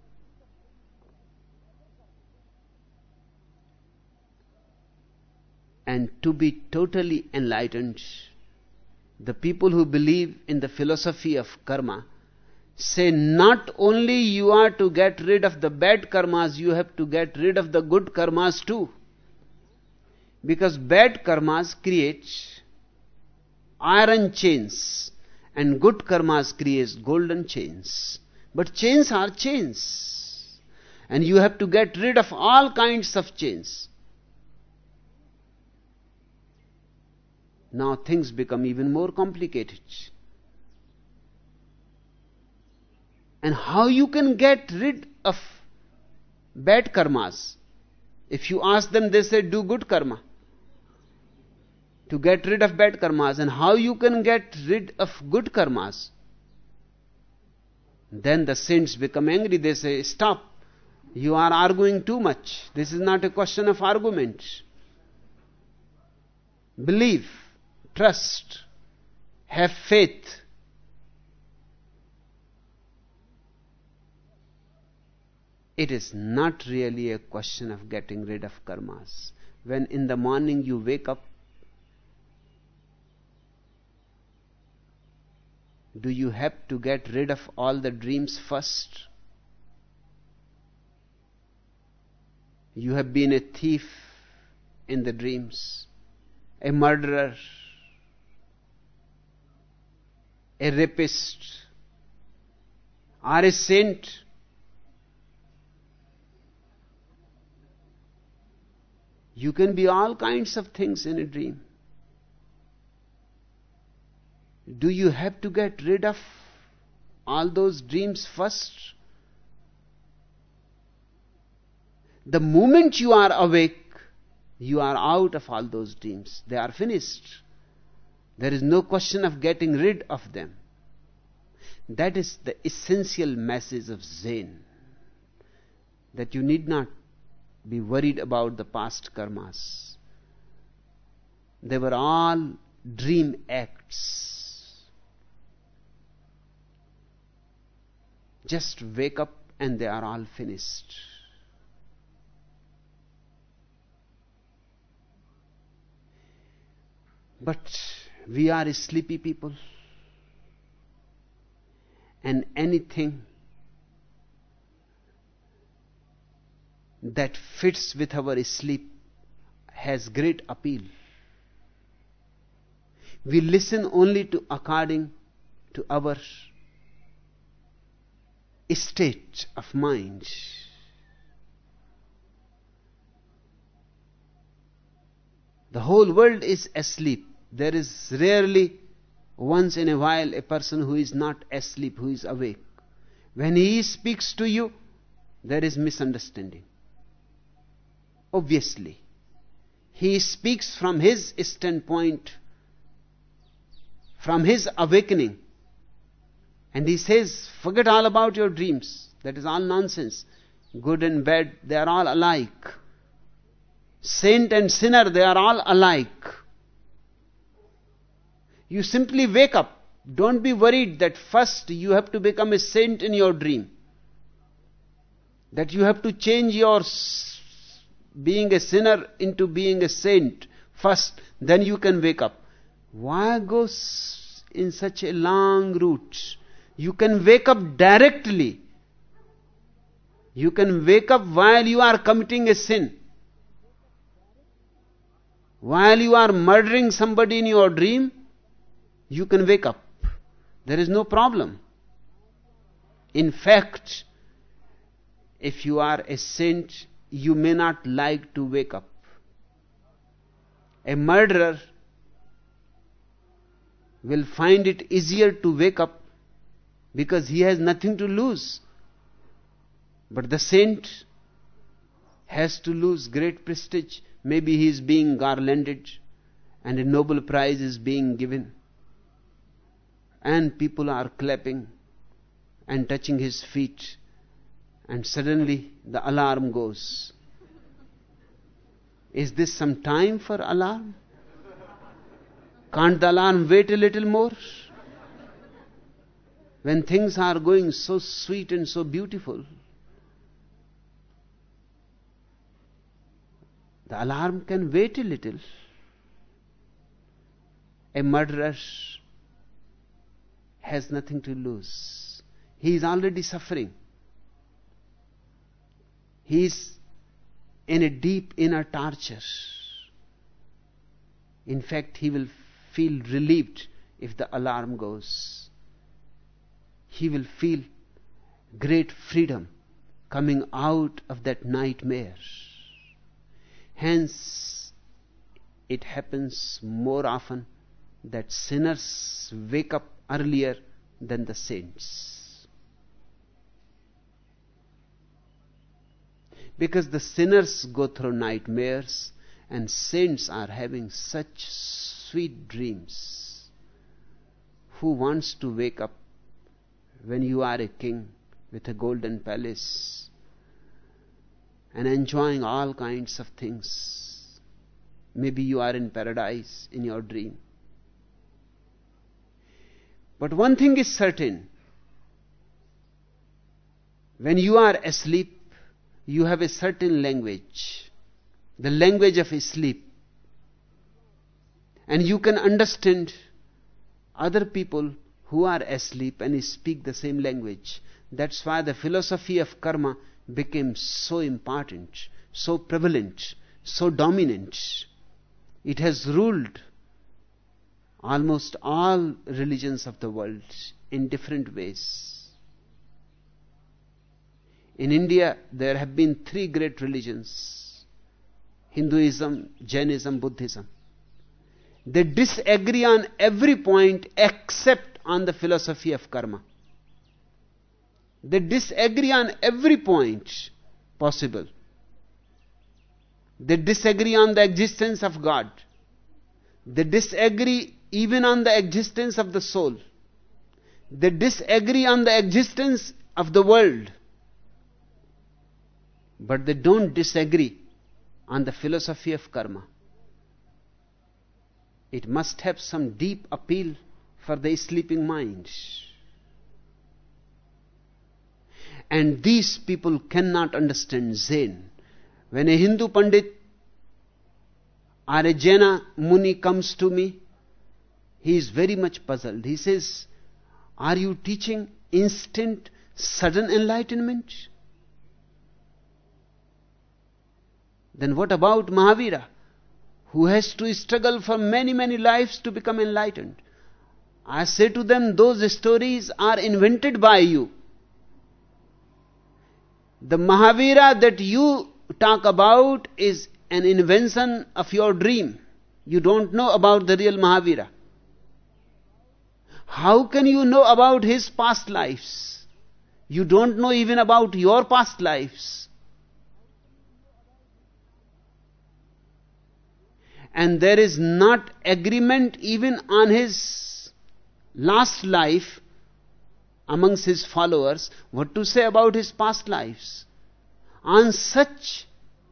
And to be totally enlightened, the people who believe in the philosophy of karma say not only you are to get rid of the bad karmas, you have to get rid of the good karmas too. Because bad karmas create iron chains and good karmas create golden chains. But chains are chains. And you have to get rid of all kinds of chains. Now things become even more complicated. And how you can get rid of bad karmas? If you ask them, they say do good karma. To get rid of bad karmas. And how you can get rid of good karmas? Then the saints become angry. They say, stop. You are arguing too much. This is not a question of argument. Believe. Trust, have faith. It is not really a question of getting rid of karmas. When in the morning you wake up, do you have to get rid of all the dreams first? You have been a thief in the dreams, a murderer, a rapist, or a saint. You can be all kinds of things in a dream. Do you have to get rid of all those dreams first? The moment you are awake, you are out of all those dreams. They are finished. There is no question of getting rid of them. That is the essential message of Zen. That you need not be worried about the past karmas. They were all dream acts. Just wake up and they are all finished. But we are sleepy people, and anything that fits with our sleep has great appeal. We listen only to according to our state of mind. The whole world is asleep. There is rarely, once in a while, a person who is not asleep, who is awake. When he speaks to you, there is misunderstanding. Obviously. He speaks from his standpoint, from his awakening. And he says, forget all about your dreams. That is all nonsense. Good and bad, they are all alike. Saint and sinner, they are all alike. You simply wake up. Don't be worried that first you have to become a saint in your dream. That you have to change your being a sinner into being a saint. first, then you can wake up. Why go s- in such a long route? You can wake up directly. You can wake up while you are committing a sin. While you are murdering somebody in your dream, you can wake up. There is no problem. In fact, if you are a saint, you may not like to wake up. A murderer will find it easier to wake up because he has nothing to lose. But the saint has to lose great prestige. Maybe he is being garlanded and a Nobel Prize is being given. And people are clapping and touching his feet. And suddenly the alarm goes. Is this some time for alarm? Can't the alarm wait a little more? When things are going so sweet and so beautiful, the alarm can wait a little. A murderer has nothing to lose. He is already suffering. He is in a deep inner torture. In fact, he will feel relieved if the alarm goes. He will feel great freedom coming out of that nightmare. Hence, it happens more often that sinners wake up earlier than the saints. Because the sinners go through nightmares and saints are having such sweet dreams. Who wants to wake up when you are a king with a golden palace and enjoying all kinds of things? Maybe you are in paradise in your dream. But one thing is certain. When you are asleep, you have a certain language, the language of sleep. And you can understand other people who are asleep and speak the same language. That's why the philosophy of karma became so important, so prevalent, so dominant. It has ruled almost all religions of the world in different ways. In India, there have been three great religions: Hinduism, Jainism, Buddhism. They disagree on every point except on the philosophy of karma. They disagree on every point possible. They disagree on the existence of God. They disagree even on the existence of the soul. They disagree on the existence of the world. But they don't disagree on the philosophy of karma. It must have some deep appeal for the sleeping mind. And these people cannot understand Zen. When a Hindu Pandit or a Jaina Muni comes to me, he is very much puzzled. He says, "Are you teaching instant, sudden enlightenment? Then what about Mahavira, who has to struggle for many, many lives to become enlightened?" I say to them, those stories are invented by you. The Mahavira that you talk about is an invention of your dream. You don't know about the real Mahavira. How can you know about his past lives? You don't know even about your past lives. And there is not agreement even on his last life amongst his followers, what to say about his past lives. On such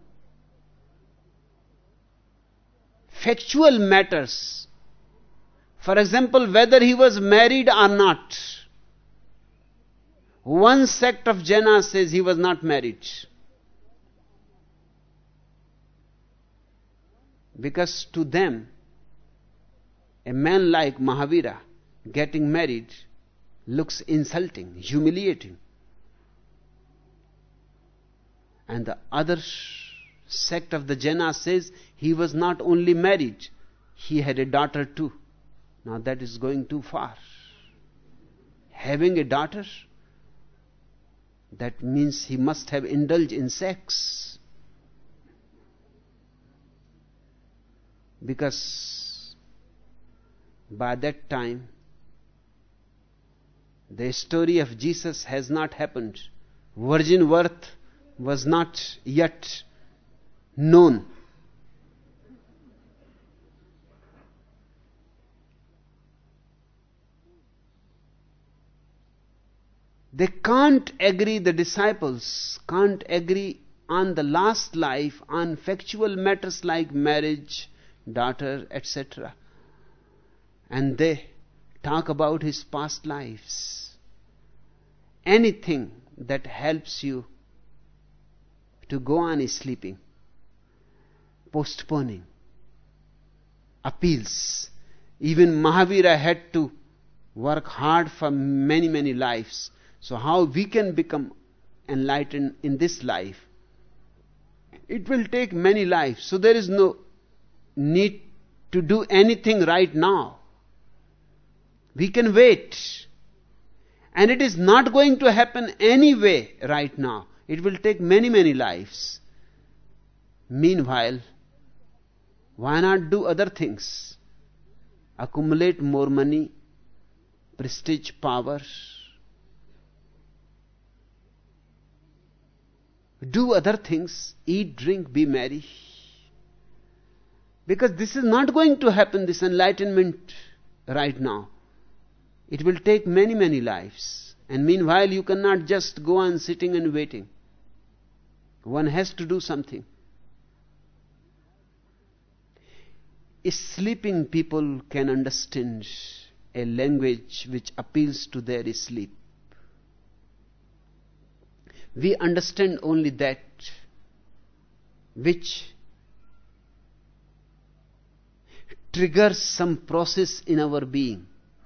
factual matters, for example, whether he was married or not, one sect of Jaina says he was not married. Because to them, a man like Mahavira getting married looks insulting, humiliating. And the other sect of the Jaina says he was not only married, he had a daughter too. Now that is going too far. Having a daughter, that means he must have indulged in sex. Because by that time, the story of Jesus has not happened. Virgin birth was not yet known. They can't agree, the disciples can't agree on the last life, on factual matters like marriage, daughter, et cetera. And they talk about his past lives. Anything that helps you to go on sleeping, postponing, appeals. Even Mahavira had to work hard for many, many lives. So how we can become enlightened in this life? It will take many lives. So there is no need to do anything right now. We can wait. And it is not going to happen anyway right now. It will take many, many lives. Meanwhile, why not do other things? Accumulate more money, prestige, power. Do other things, eat, drink, be merry. Because this is not going to happen, this enlightenment, right now. It will take many, many lives. And meanwhile, you cannot just go on sitting and waiting. One has to do something. Sleeping people can understand a language which appeals to their sleep. We understand only that which triggers some process in our being.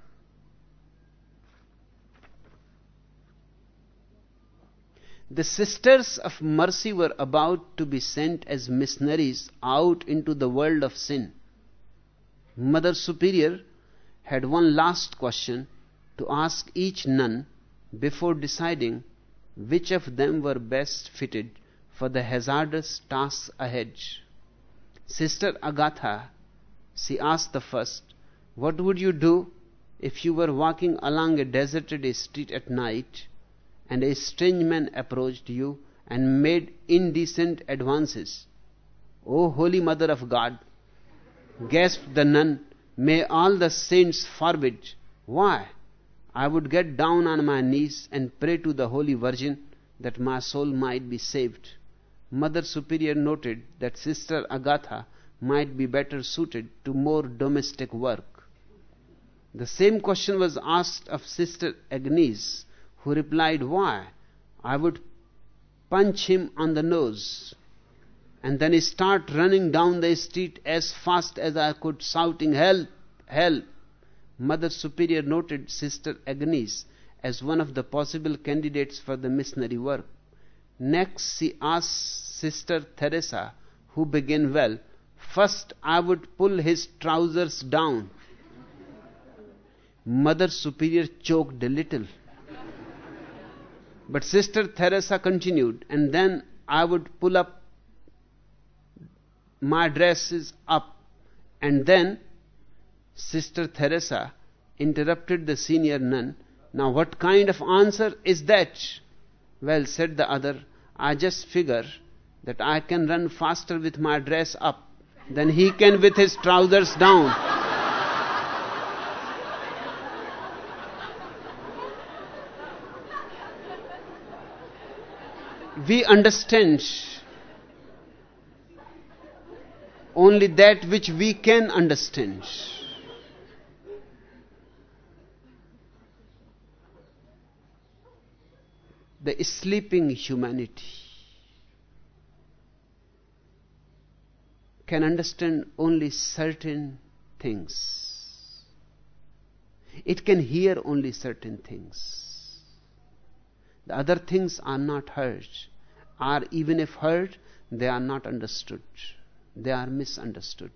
The Sisters of Mercy were about to be sent as missionaries out into the world of sin. Mother Superior had one last question to ask each nun before deciding which of them were best fitted for the hazardous tasks ahead. Sister Agatha, she asked the first, what would you do if you were walking along a deserted street at night and a strange man approached you and made indecent advances? O Holy Mother of God, gasped the nun, may all the saints forbid. Why? I would get down on my knees and pray to the Holy Virgin that my soul might be saved. Mother Superior noted that Sister Agatha might be better suited to more domestic work. The same question was asked of Sister Agnes, who replied, why? I would punch him on the nose and then start running down the street as fast as I could, shouting, help, help. Mother Superior noted Sister Agnes as one of the possible candidates for the missionary work. Next, she asked Sister Teresa, who began well, first I would pull his trousers down. Mother Superior choked a little. But Sister Teresa continued, and then I would pull up my dresses up, and then Sister Teresa interrupted the senior nun. Now what kind of answer is that? Well, said the other, I just figure that I can run faster with my dress up than he can with his trousers down. We understand only that which we can understand. The sleeping humanity can understand only certain things. It can hear only certain things. The other things are not heard, or even if heard, they are not understood. They are misunderstood.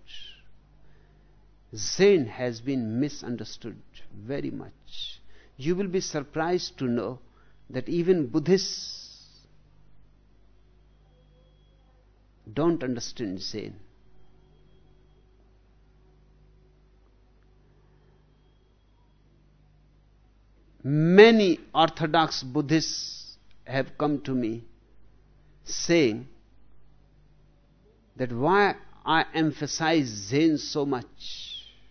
Zen has been misunderstood very much. You will be surprised to know that even Buddhists don't understand Zen. Many orthodox Buddhists have come to me saying that why I emphasize Zen so much.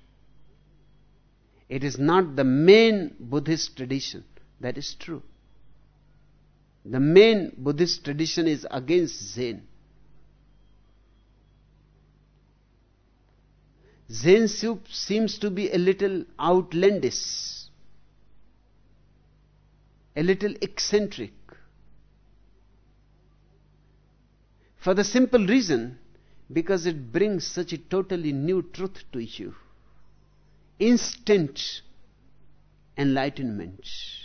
It is not the main Buddhist tradition. That is true. The main Buddhist tradition is against Zen. Zen seems to be a little outlandish, a little eccentric, for the simple reason because it brings such a totally new truth to you. Instant enlightenment.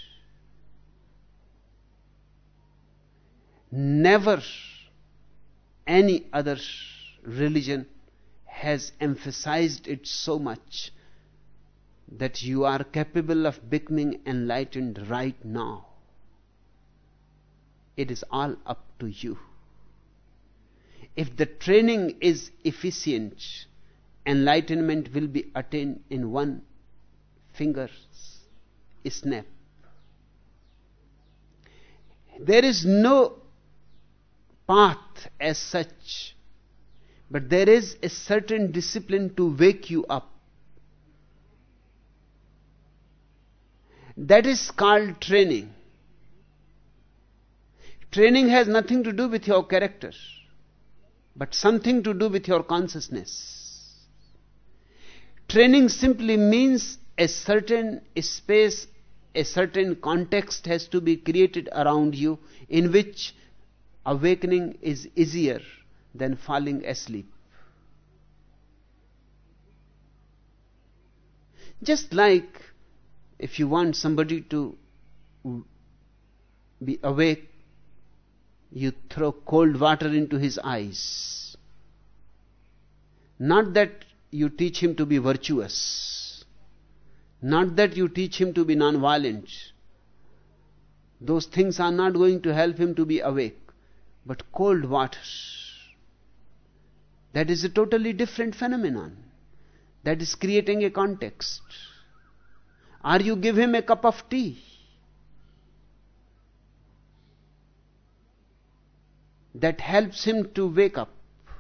Never any other religion has emphasized it so much, that you are capable of becoming enlightened right now. It is all up to you. If the training is efficient, enlightenment will be attained in one finger's snap. There is no path as such, but there is a certain discipline to wake you up. That is called training. Training has nothing to do with your character, but something to do with your consciousness. Training simply means a certain space, a certain context has to be created around you in which awakening is easier than falling asleep. Just like if you want somebody to be awake, you throw cold water into his eyes. Not that you teach him to be virtuous, not that you teach him to be non-violent. Those things are not going to help him to be awake. But cold water, that is a totally different phenomenon. That is creating a context. Or you give him a cup of tea. That helps him to wake up.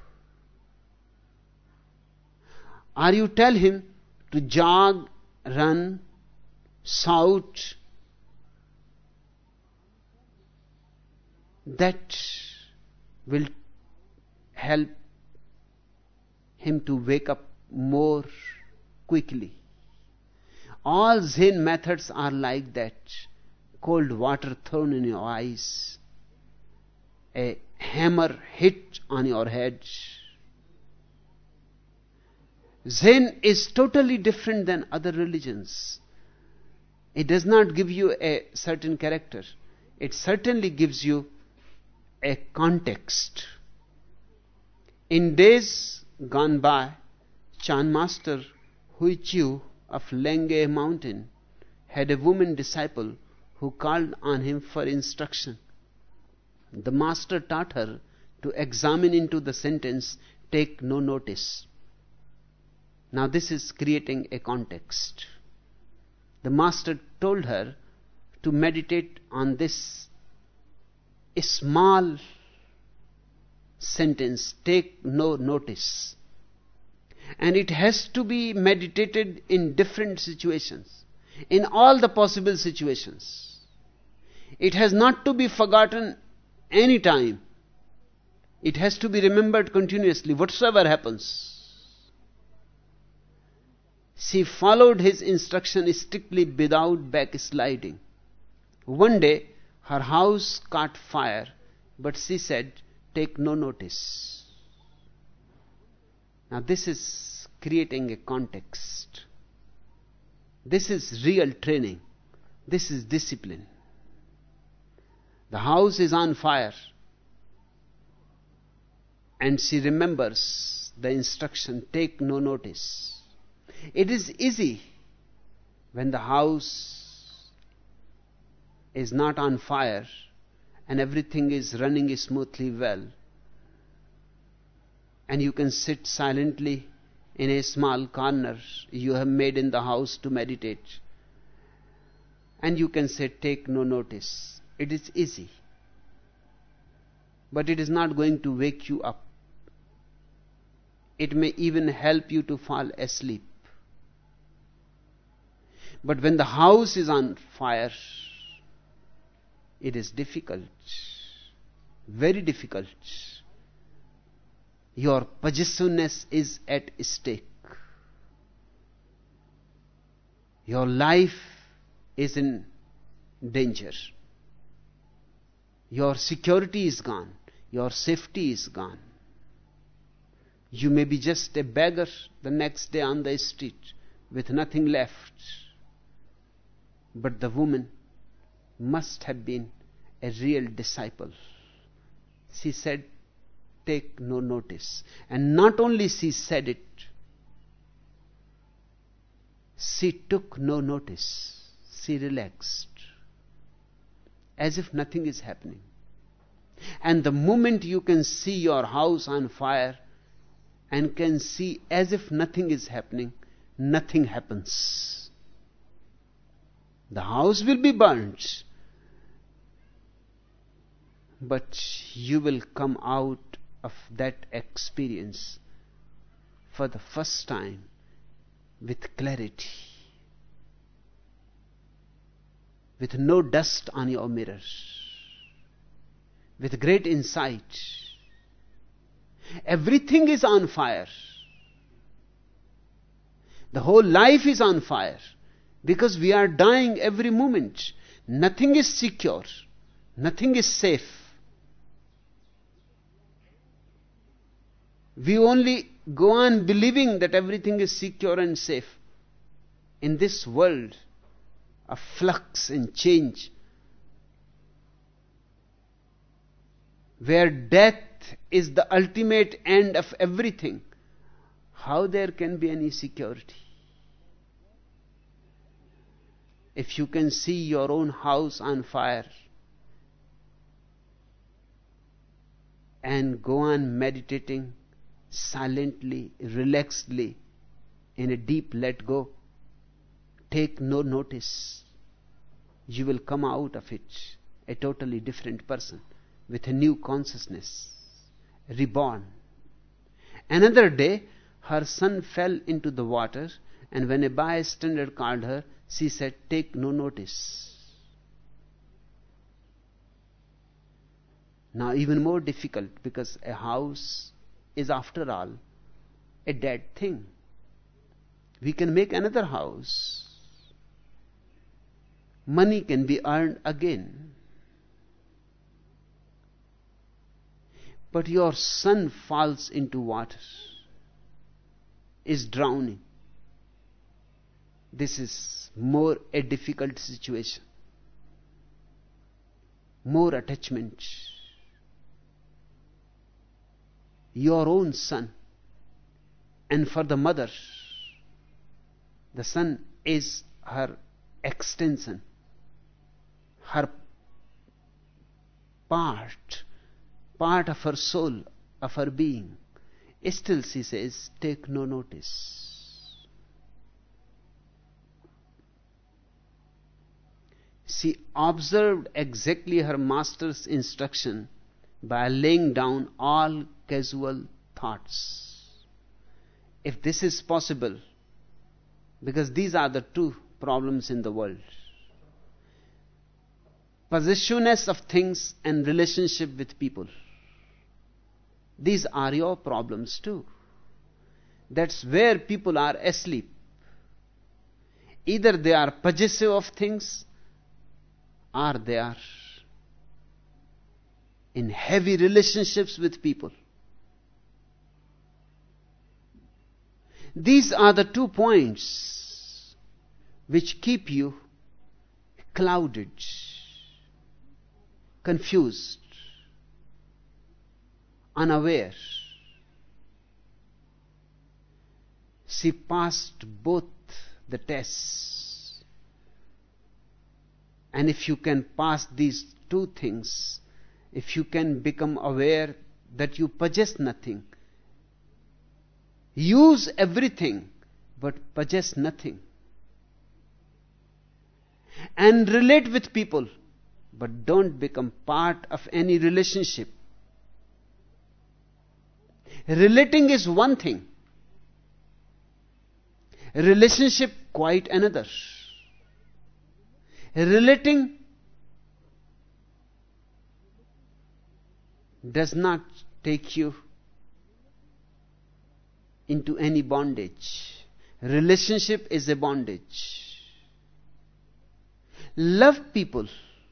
Or you tell him to jog, run, shout. That will help him to wake up more quickly. All Zen methods are like that. Cold water thrown in your eyes, a hammer hit on your head. Zen is totally different than other religions. It does not give you a certain character. It certainly gives you a context. In days gone by, Chan Master Hui Chiu of Lenge Mountain had a woman disciple who called on him for instruction. The master taught her to examine into the sentence, "Take no notice." Now this is creating a context. The master told her to meditate on this small sentence, "Take no notice." And it has to be meditated in different situations, in all the possible situations. It has not to be forgotten any time. It has to be remembered continuously, whatsoever happens. She followed his instruction strictly without backsliding. One day, her house caught fire, but she said, "Take no notice." Now this is creating a context. This is real training. This is discipline. The house is on fire, and she remembers the instruction, take no notice. It is easy when the house is not on fire and everything is running smoothly well, and you can sit silently in a small corner you have made in the house to meditate, and you can say, take no notice. It is easy, but it is not going to wake you up. It may even help you to fall asleep. But when the house is on fire, it is difficult, very difficult. Your possessiveness is at stake. Your life is in danger. Your security is gone. Your safety is gone. You may be just a beggar the next day on the street with nothing left. But the woman must have been a real disciple. She said, take no notice. And not only she said it, she took no notice. She relaxed, as if nothing is happening. And the moment you can see your house on fire and can see as if nothing is happening, nothing happens. The house will be burnt, but you will come out of that experience for the first time with clarity, with no dust on your mirror, with great insight. Everything is on fire. The whole life is on fire because we are dying every moment. Nothing is secure. Nothing is safe. We only go on believing that everything is secure and safe. In this world of flux and change, where death is the ultimate end of everything, how there can be any security? If you can see your own house on fire and go on meditating silently, relaxedly, in a deep let go, take no notice, you will come out of it a totally different person with a new consciousness, reborn. Another day, her son fell into the water, and when a bystander called her, she said, take no notice. Now even more difficult, because a house is after all a dead thing. We can make another house. Money can be earned again. But your son falls into water, is drowning. This is more a difficult situation, more attachment. Your own son, and for the mother, the son is her extension, her part, part of her soul, of her being. Still she says, take no notice. She observed exactly her master's instruction by laying down all casual thoughts. If this is possible, because these are the two problems in the world: possessiveness of things and relationship with people. These are your problems too. That's where people are asleep. Either they are possessive of things, or they are in heavy relationships with people. These are the two points which keep you clouded, confused, unaware. She passed both the tests. And if you can pass these two things, if you can become aware that you possess nothing, use everything but possess nothing, and relate with people but don't become part of any relationship. Relating is one thing, relationship quite another. Relating does not take you into any bondage. Relationship is a bondage. Love people,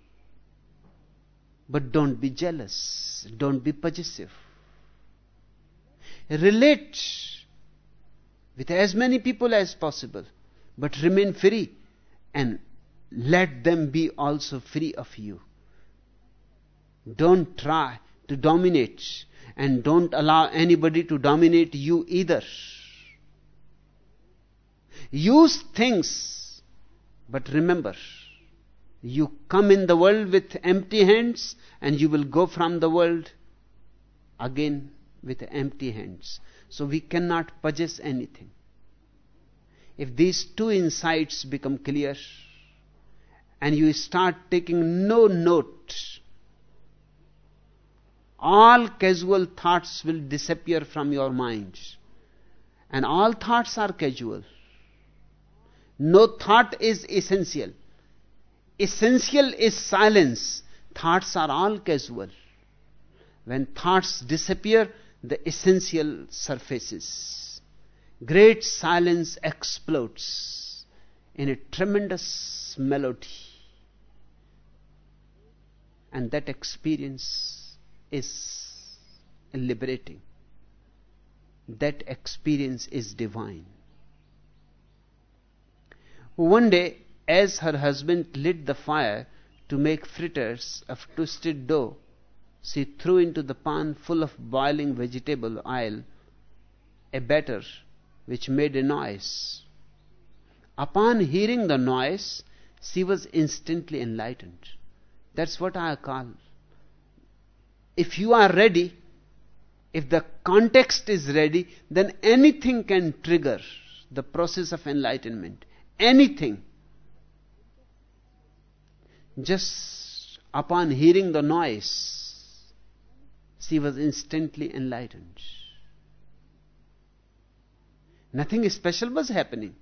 but don't be jealous, don't be possessive. Relate with as many people as possible, but remain free, and let them be also free of you. Don't try to dominate, and don't allow anybody to dominate you either. Use things, but remember, you come in the world with empty hands, and you will go from the world again with empty hands. So we cannot possess anything. If these two insights become clear, and you start taking no note, all casual thoughts will disappear from your mind. And all thoughts are casual. No thought is essential. Essential is silence. Thoughts are all casual. When thoughts disappear, the essential surfaces. Great silence explodes in a tremendous melody. And that experience is liberating. That experience is divine. One day, as her husband lit the fire to make fritters of twisted dough, she threw into the pan full of boiling vegetable oil a batter which made a noise. Upon hearing the noise, she was instantly enlightened. That's what I call. If you are ready, if the context is ready, then anything can trigger the process of enlightenment. Anything. Just upon hearing the noise, she was instantly enlightened. Nothing special was happening.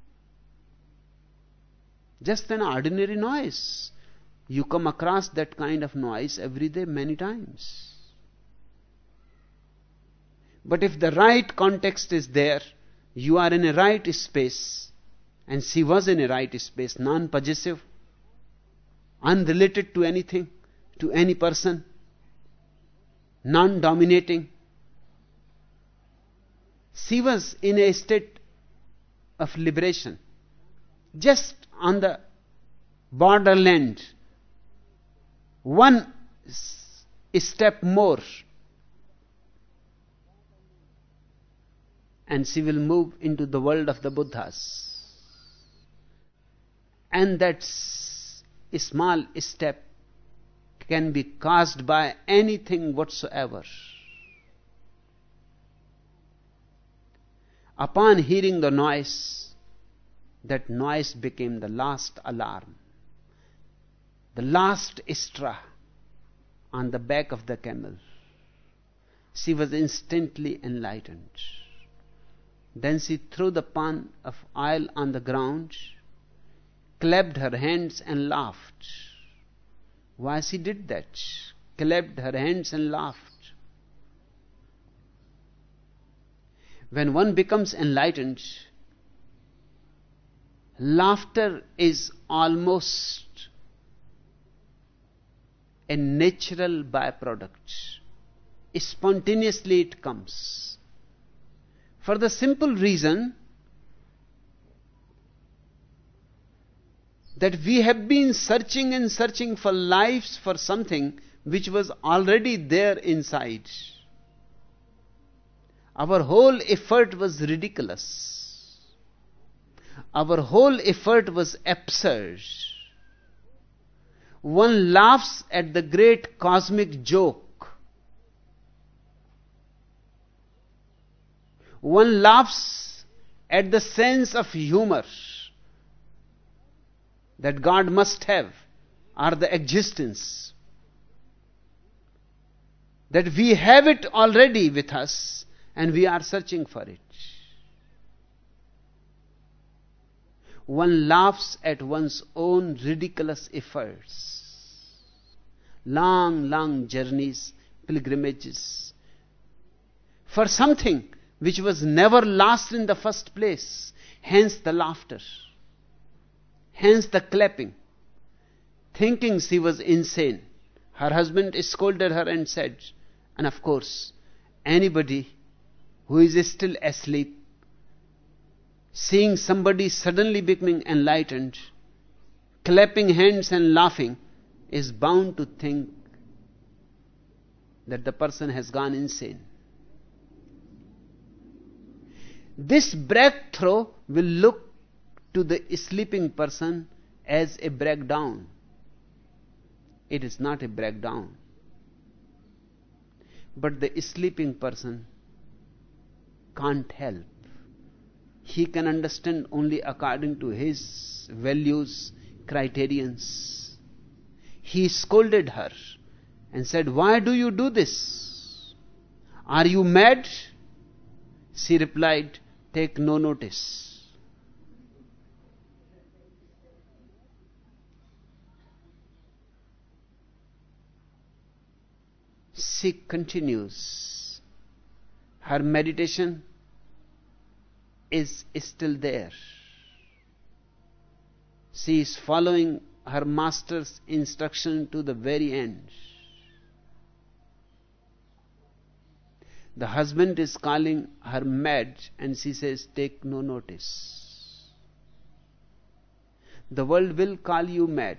Just an ordinary noise. You come across that kind of noise every day, many times. But if the right context is there, you are in a right space, and she was in a right space, non-possessive, unrelated to anything, to any person, non-dominating. She was in a state of liberation, just on the borderland. One step more, and she will move into the world of the Buddhas. And that small step can be caused by anything whatsoever. Upon hearing the noise, that noise became the last alarm, the last straw on the back of the camel. She was instantly enlightened. Then she threw the pan of oil on the ground, clapped her hands and laughed. Why she did that? Clapped her hands and laughed. When one becomes enlightened, laughter is almost a natural byproduct. Spontaneously it comes For the simple reason that we have been searching and searching for lives for something which was already there inside. Our whole effort was ridiculous. Our whole effort was absurd. One laughs at the great cosmic joke. One laughs at the sense of humor that God must have, or the existence. That we have it already with us and we are searching for it. One laughs at one's own ridiculous efforts. Long, long journeys, pilgrimages, for something which was never lost in the first place. Hence the laughter. Hence the clapping. Thinking she was insane. Her husband scolded her and said, and of course, anybody who is still asleep, seeing somebody suddenly becoming enlightened, clapping hands and laughing, is bound to think that the person has gone insane. This breakthrough will look to the sleeping person as a breakdown. It is not a breakdown. But the sleeping person can't help. He can understand only according to his values, criterions. He scolded her and said, "Why do you do this? Are you mad?" She replied, "Take no notice." She continues. Her meditation is still there. She is following her master's instruction to the very end. The husband is calling her mad and she says, "Take no notice." The world will call you mad.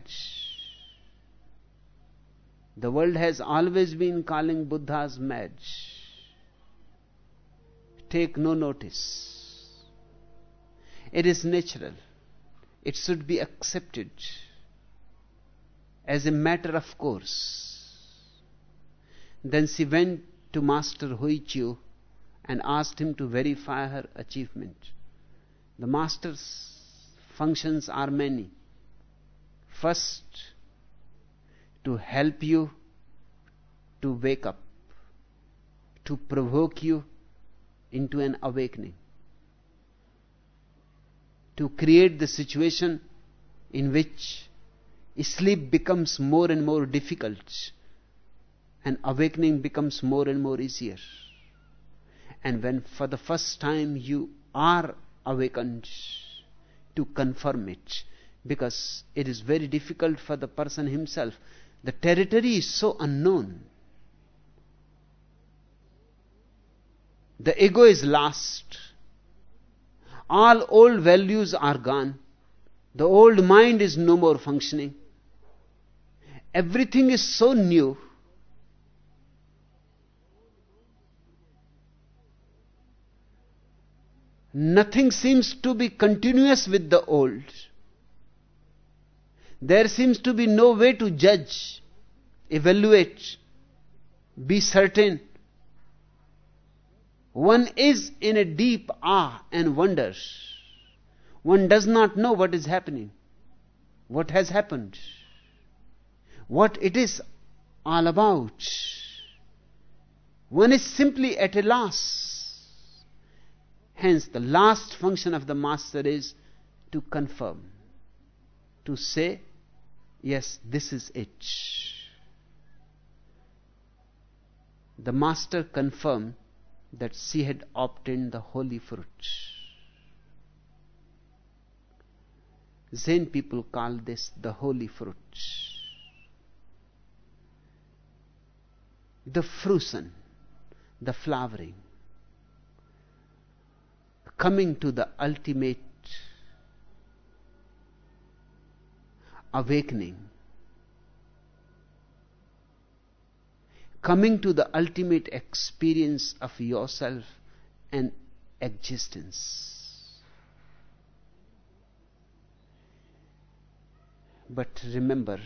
The world has always been calling Buddhas mad. Take no notice. It is natural. It should be accepted as a matter of course. Then she went to Master Huichu and asked him to verify her achievement. The master's functions are many. First, to help you to wake up, to provoke you into an awakening, to create the situation in which sleep becomes more and more difficult and awakening becomes more and more easier. And when for the first time you are awakened, to confirm it, because it is very difficult for the person himself. The territory is so unknown. The ego is lost. All old values are gone. The old mind is no more functioning. Everything is so new. Nothing seems to be continuous with the old. There seems to be no way to judge, evaluate, be certain. One is in a deep awe and wonder. One does not know what is happening, what has happened, what it is all about. One is simply at a loss. Hence, the last function of the master is to confirm, to say, yes, this is it. The master confirmed that she had obtained the holy fruit. Zen people call this the holy fruit. The fruition, the flowering. coming to the ultimate awakening, coming to the ultimate experience of yourself and existence. But remember,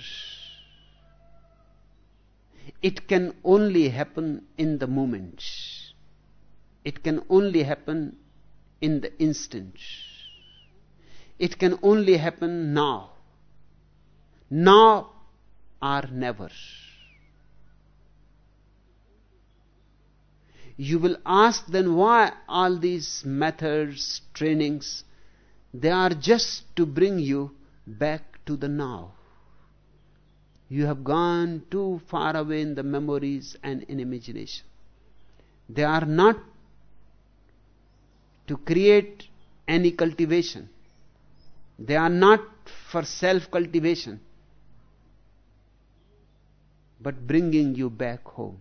it can only happen in the moment. It can only happen in the instant. It can only happen now. Now or never. You will ask then, why all these methods, trainings? They are just to bring you back to the now. You have gone too far away in the memories and in imagination. They are not to create any cultivation. They are not for self-cultivation, but bringing you back home.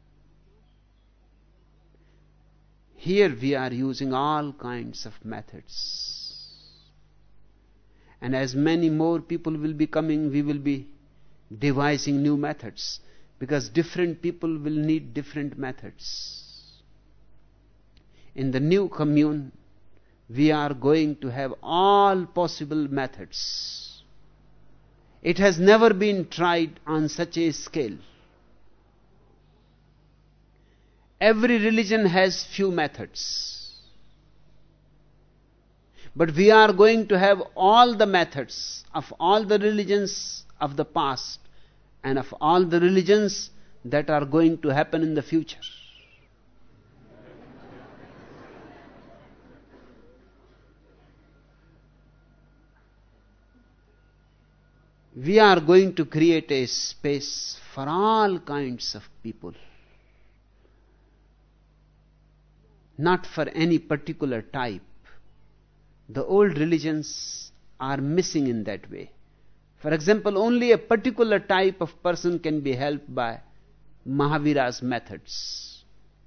Here we are using all kinds of methods. And as many more people will be coming, we will be devising new methods, because different people will need different methods. In the new commune, we are going to have all possible methods. It has never been tried on such a scale. Every religion has few methods. But we are going to have all the methods of all the religions of the past and of all the religions that are going to happen in the future. We are going to create a space for all kinds of people, not for any particular type. The old religions are missing in that way. For example, only a particular type of person can be helped by Mahavira's methods.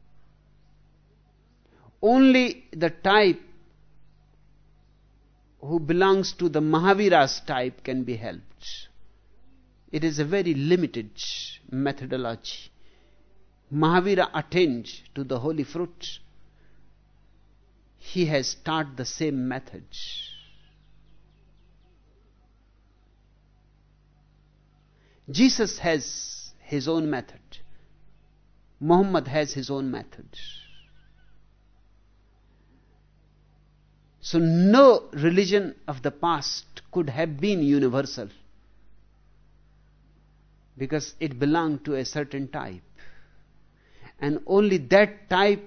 Only the type who belongs to the Mahavira's type can be helped. It is a very limited methodology. Mahavira attained to the holy fruit. He has taught the same method. Jesus has his own method. Muhammad has his own method. So no religion of the past could have been universal, because it belonged to a certain type, and only that type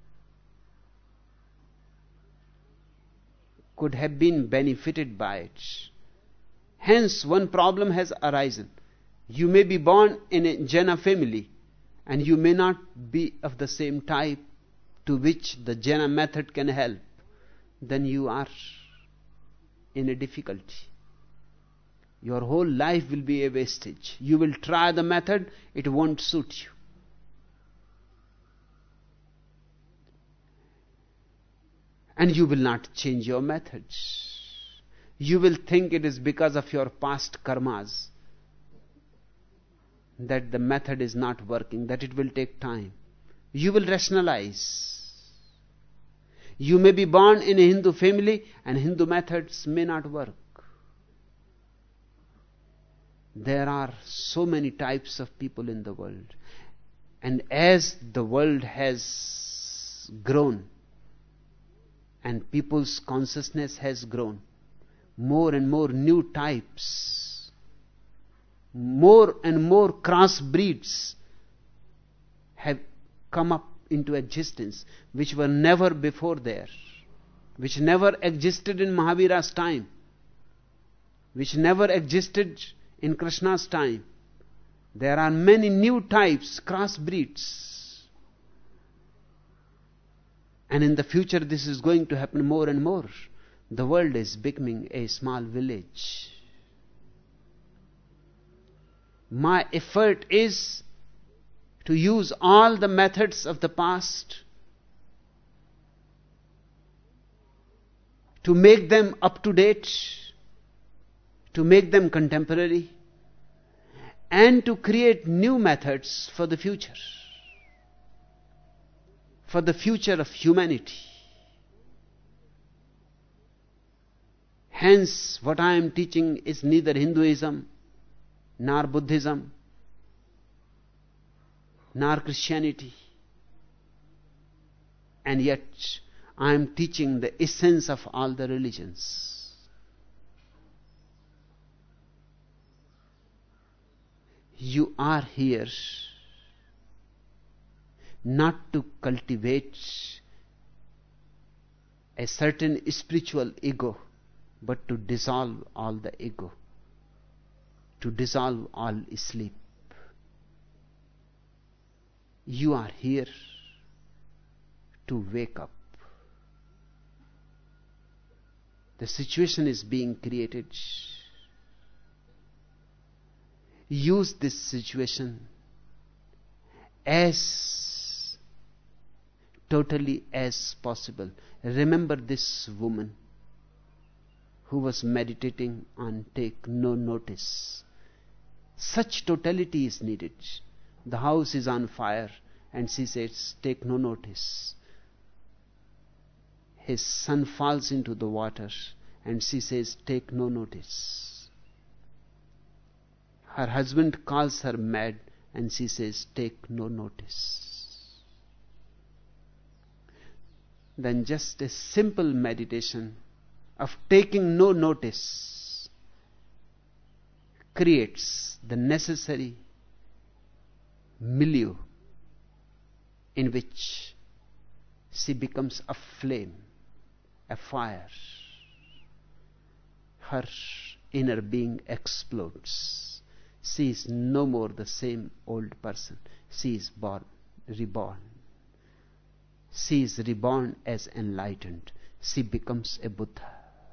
could have been benefited by it. Hence, one problem has arisen. You may be born in a Jaina family, and you may not be of the same type to which the Jaina method can help. Then you are in a difficulty. Your whole life will be a wastage. You will try the method, it won't suit you. And you will not change your methods. You will think it is because of your past karmas that the method is not working, that it will take time. You will rationalize. You may be born in a Hindu family and Hindu methods may not work. There are so many types of people in the world. And as the world has grown and people's consciousness has grown, more and more new types, more and more crossbreeds have come up into existence, which were never before there, which never existed in Mahavira's time, which never existed in Krishna's time. There are many new types, crossbreeds. And in the future this is going to happen more and more. The world is becoming a small village. My effort is to use all the methods of the past to make them up to date, to make them contemporary, and to create new methods for the future, for the future of humanity. Hence, what I am teaching is neither Hinduism, nor Buddhism, nor Christianity. And yet, I am teaching the essence of all the religions. You are here not to cultivate a certain spiritual ego, but to dissolve all the ego, to dissolve all sleep. You are here to wake up. The situation is being created. Use this situation as totally as possible. Remember this woman who was meditating on take no notice. Such totality is needed. The house is on fire and she says, take no notice. His son falls into the water and she says, take no notice. Her husband calls her mad and she says, take no notice. Then just a simple meditation of taking no notice creates the necessary milieu in which she becomes a flame, a fire. Her inner being explodes. She is no more the same old person. She is born, reborn. She is reborn as enlightened. She becomes a Buddha.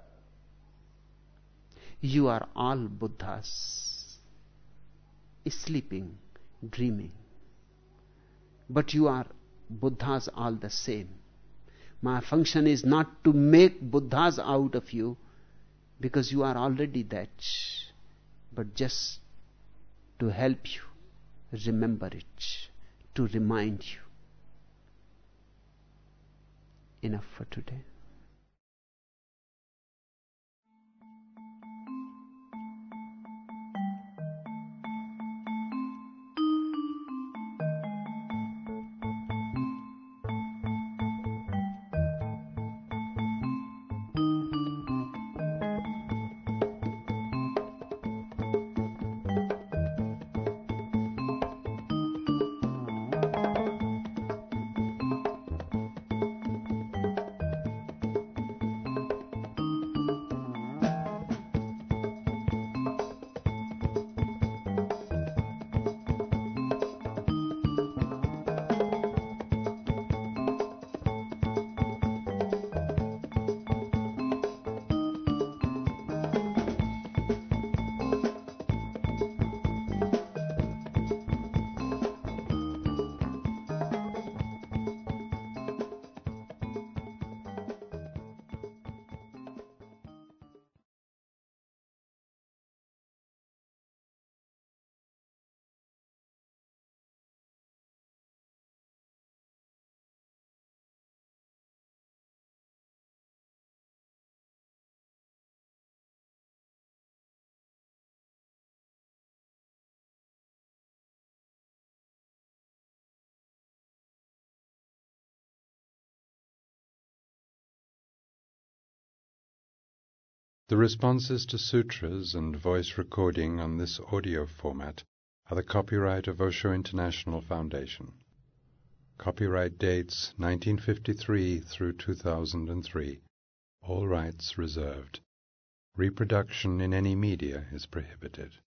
You are all Buddhas, sleeping, dreaming. But you are Buddhas all the same. My function is not to make Buddhas out of you, because you are already that, but just to help you remember it, to remind you. Enough for today. The responses to sutras and voice recording on this audio format are the copyright of Osho International Foundation. Copyright dates nineteen fifty-three through two thousand three. All rights reserved. Reproduction in any media is prohibited.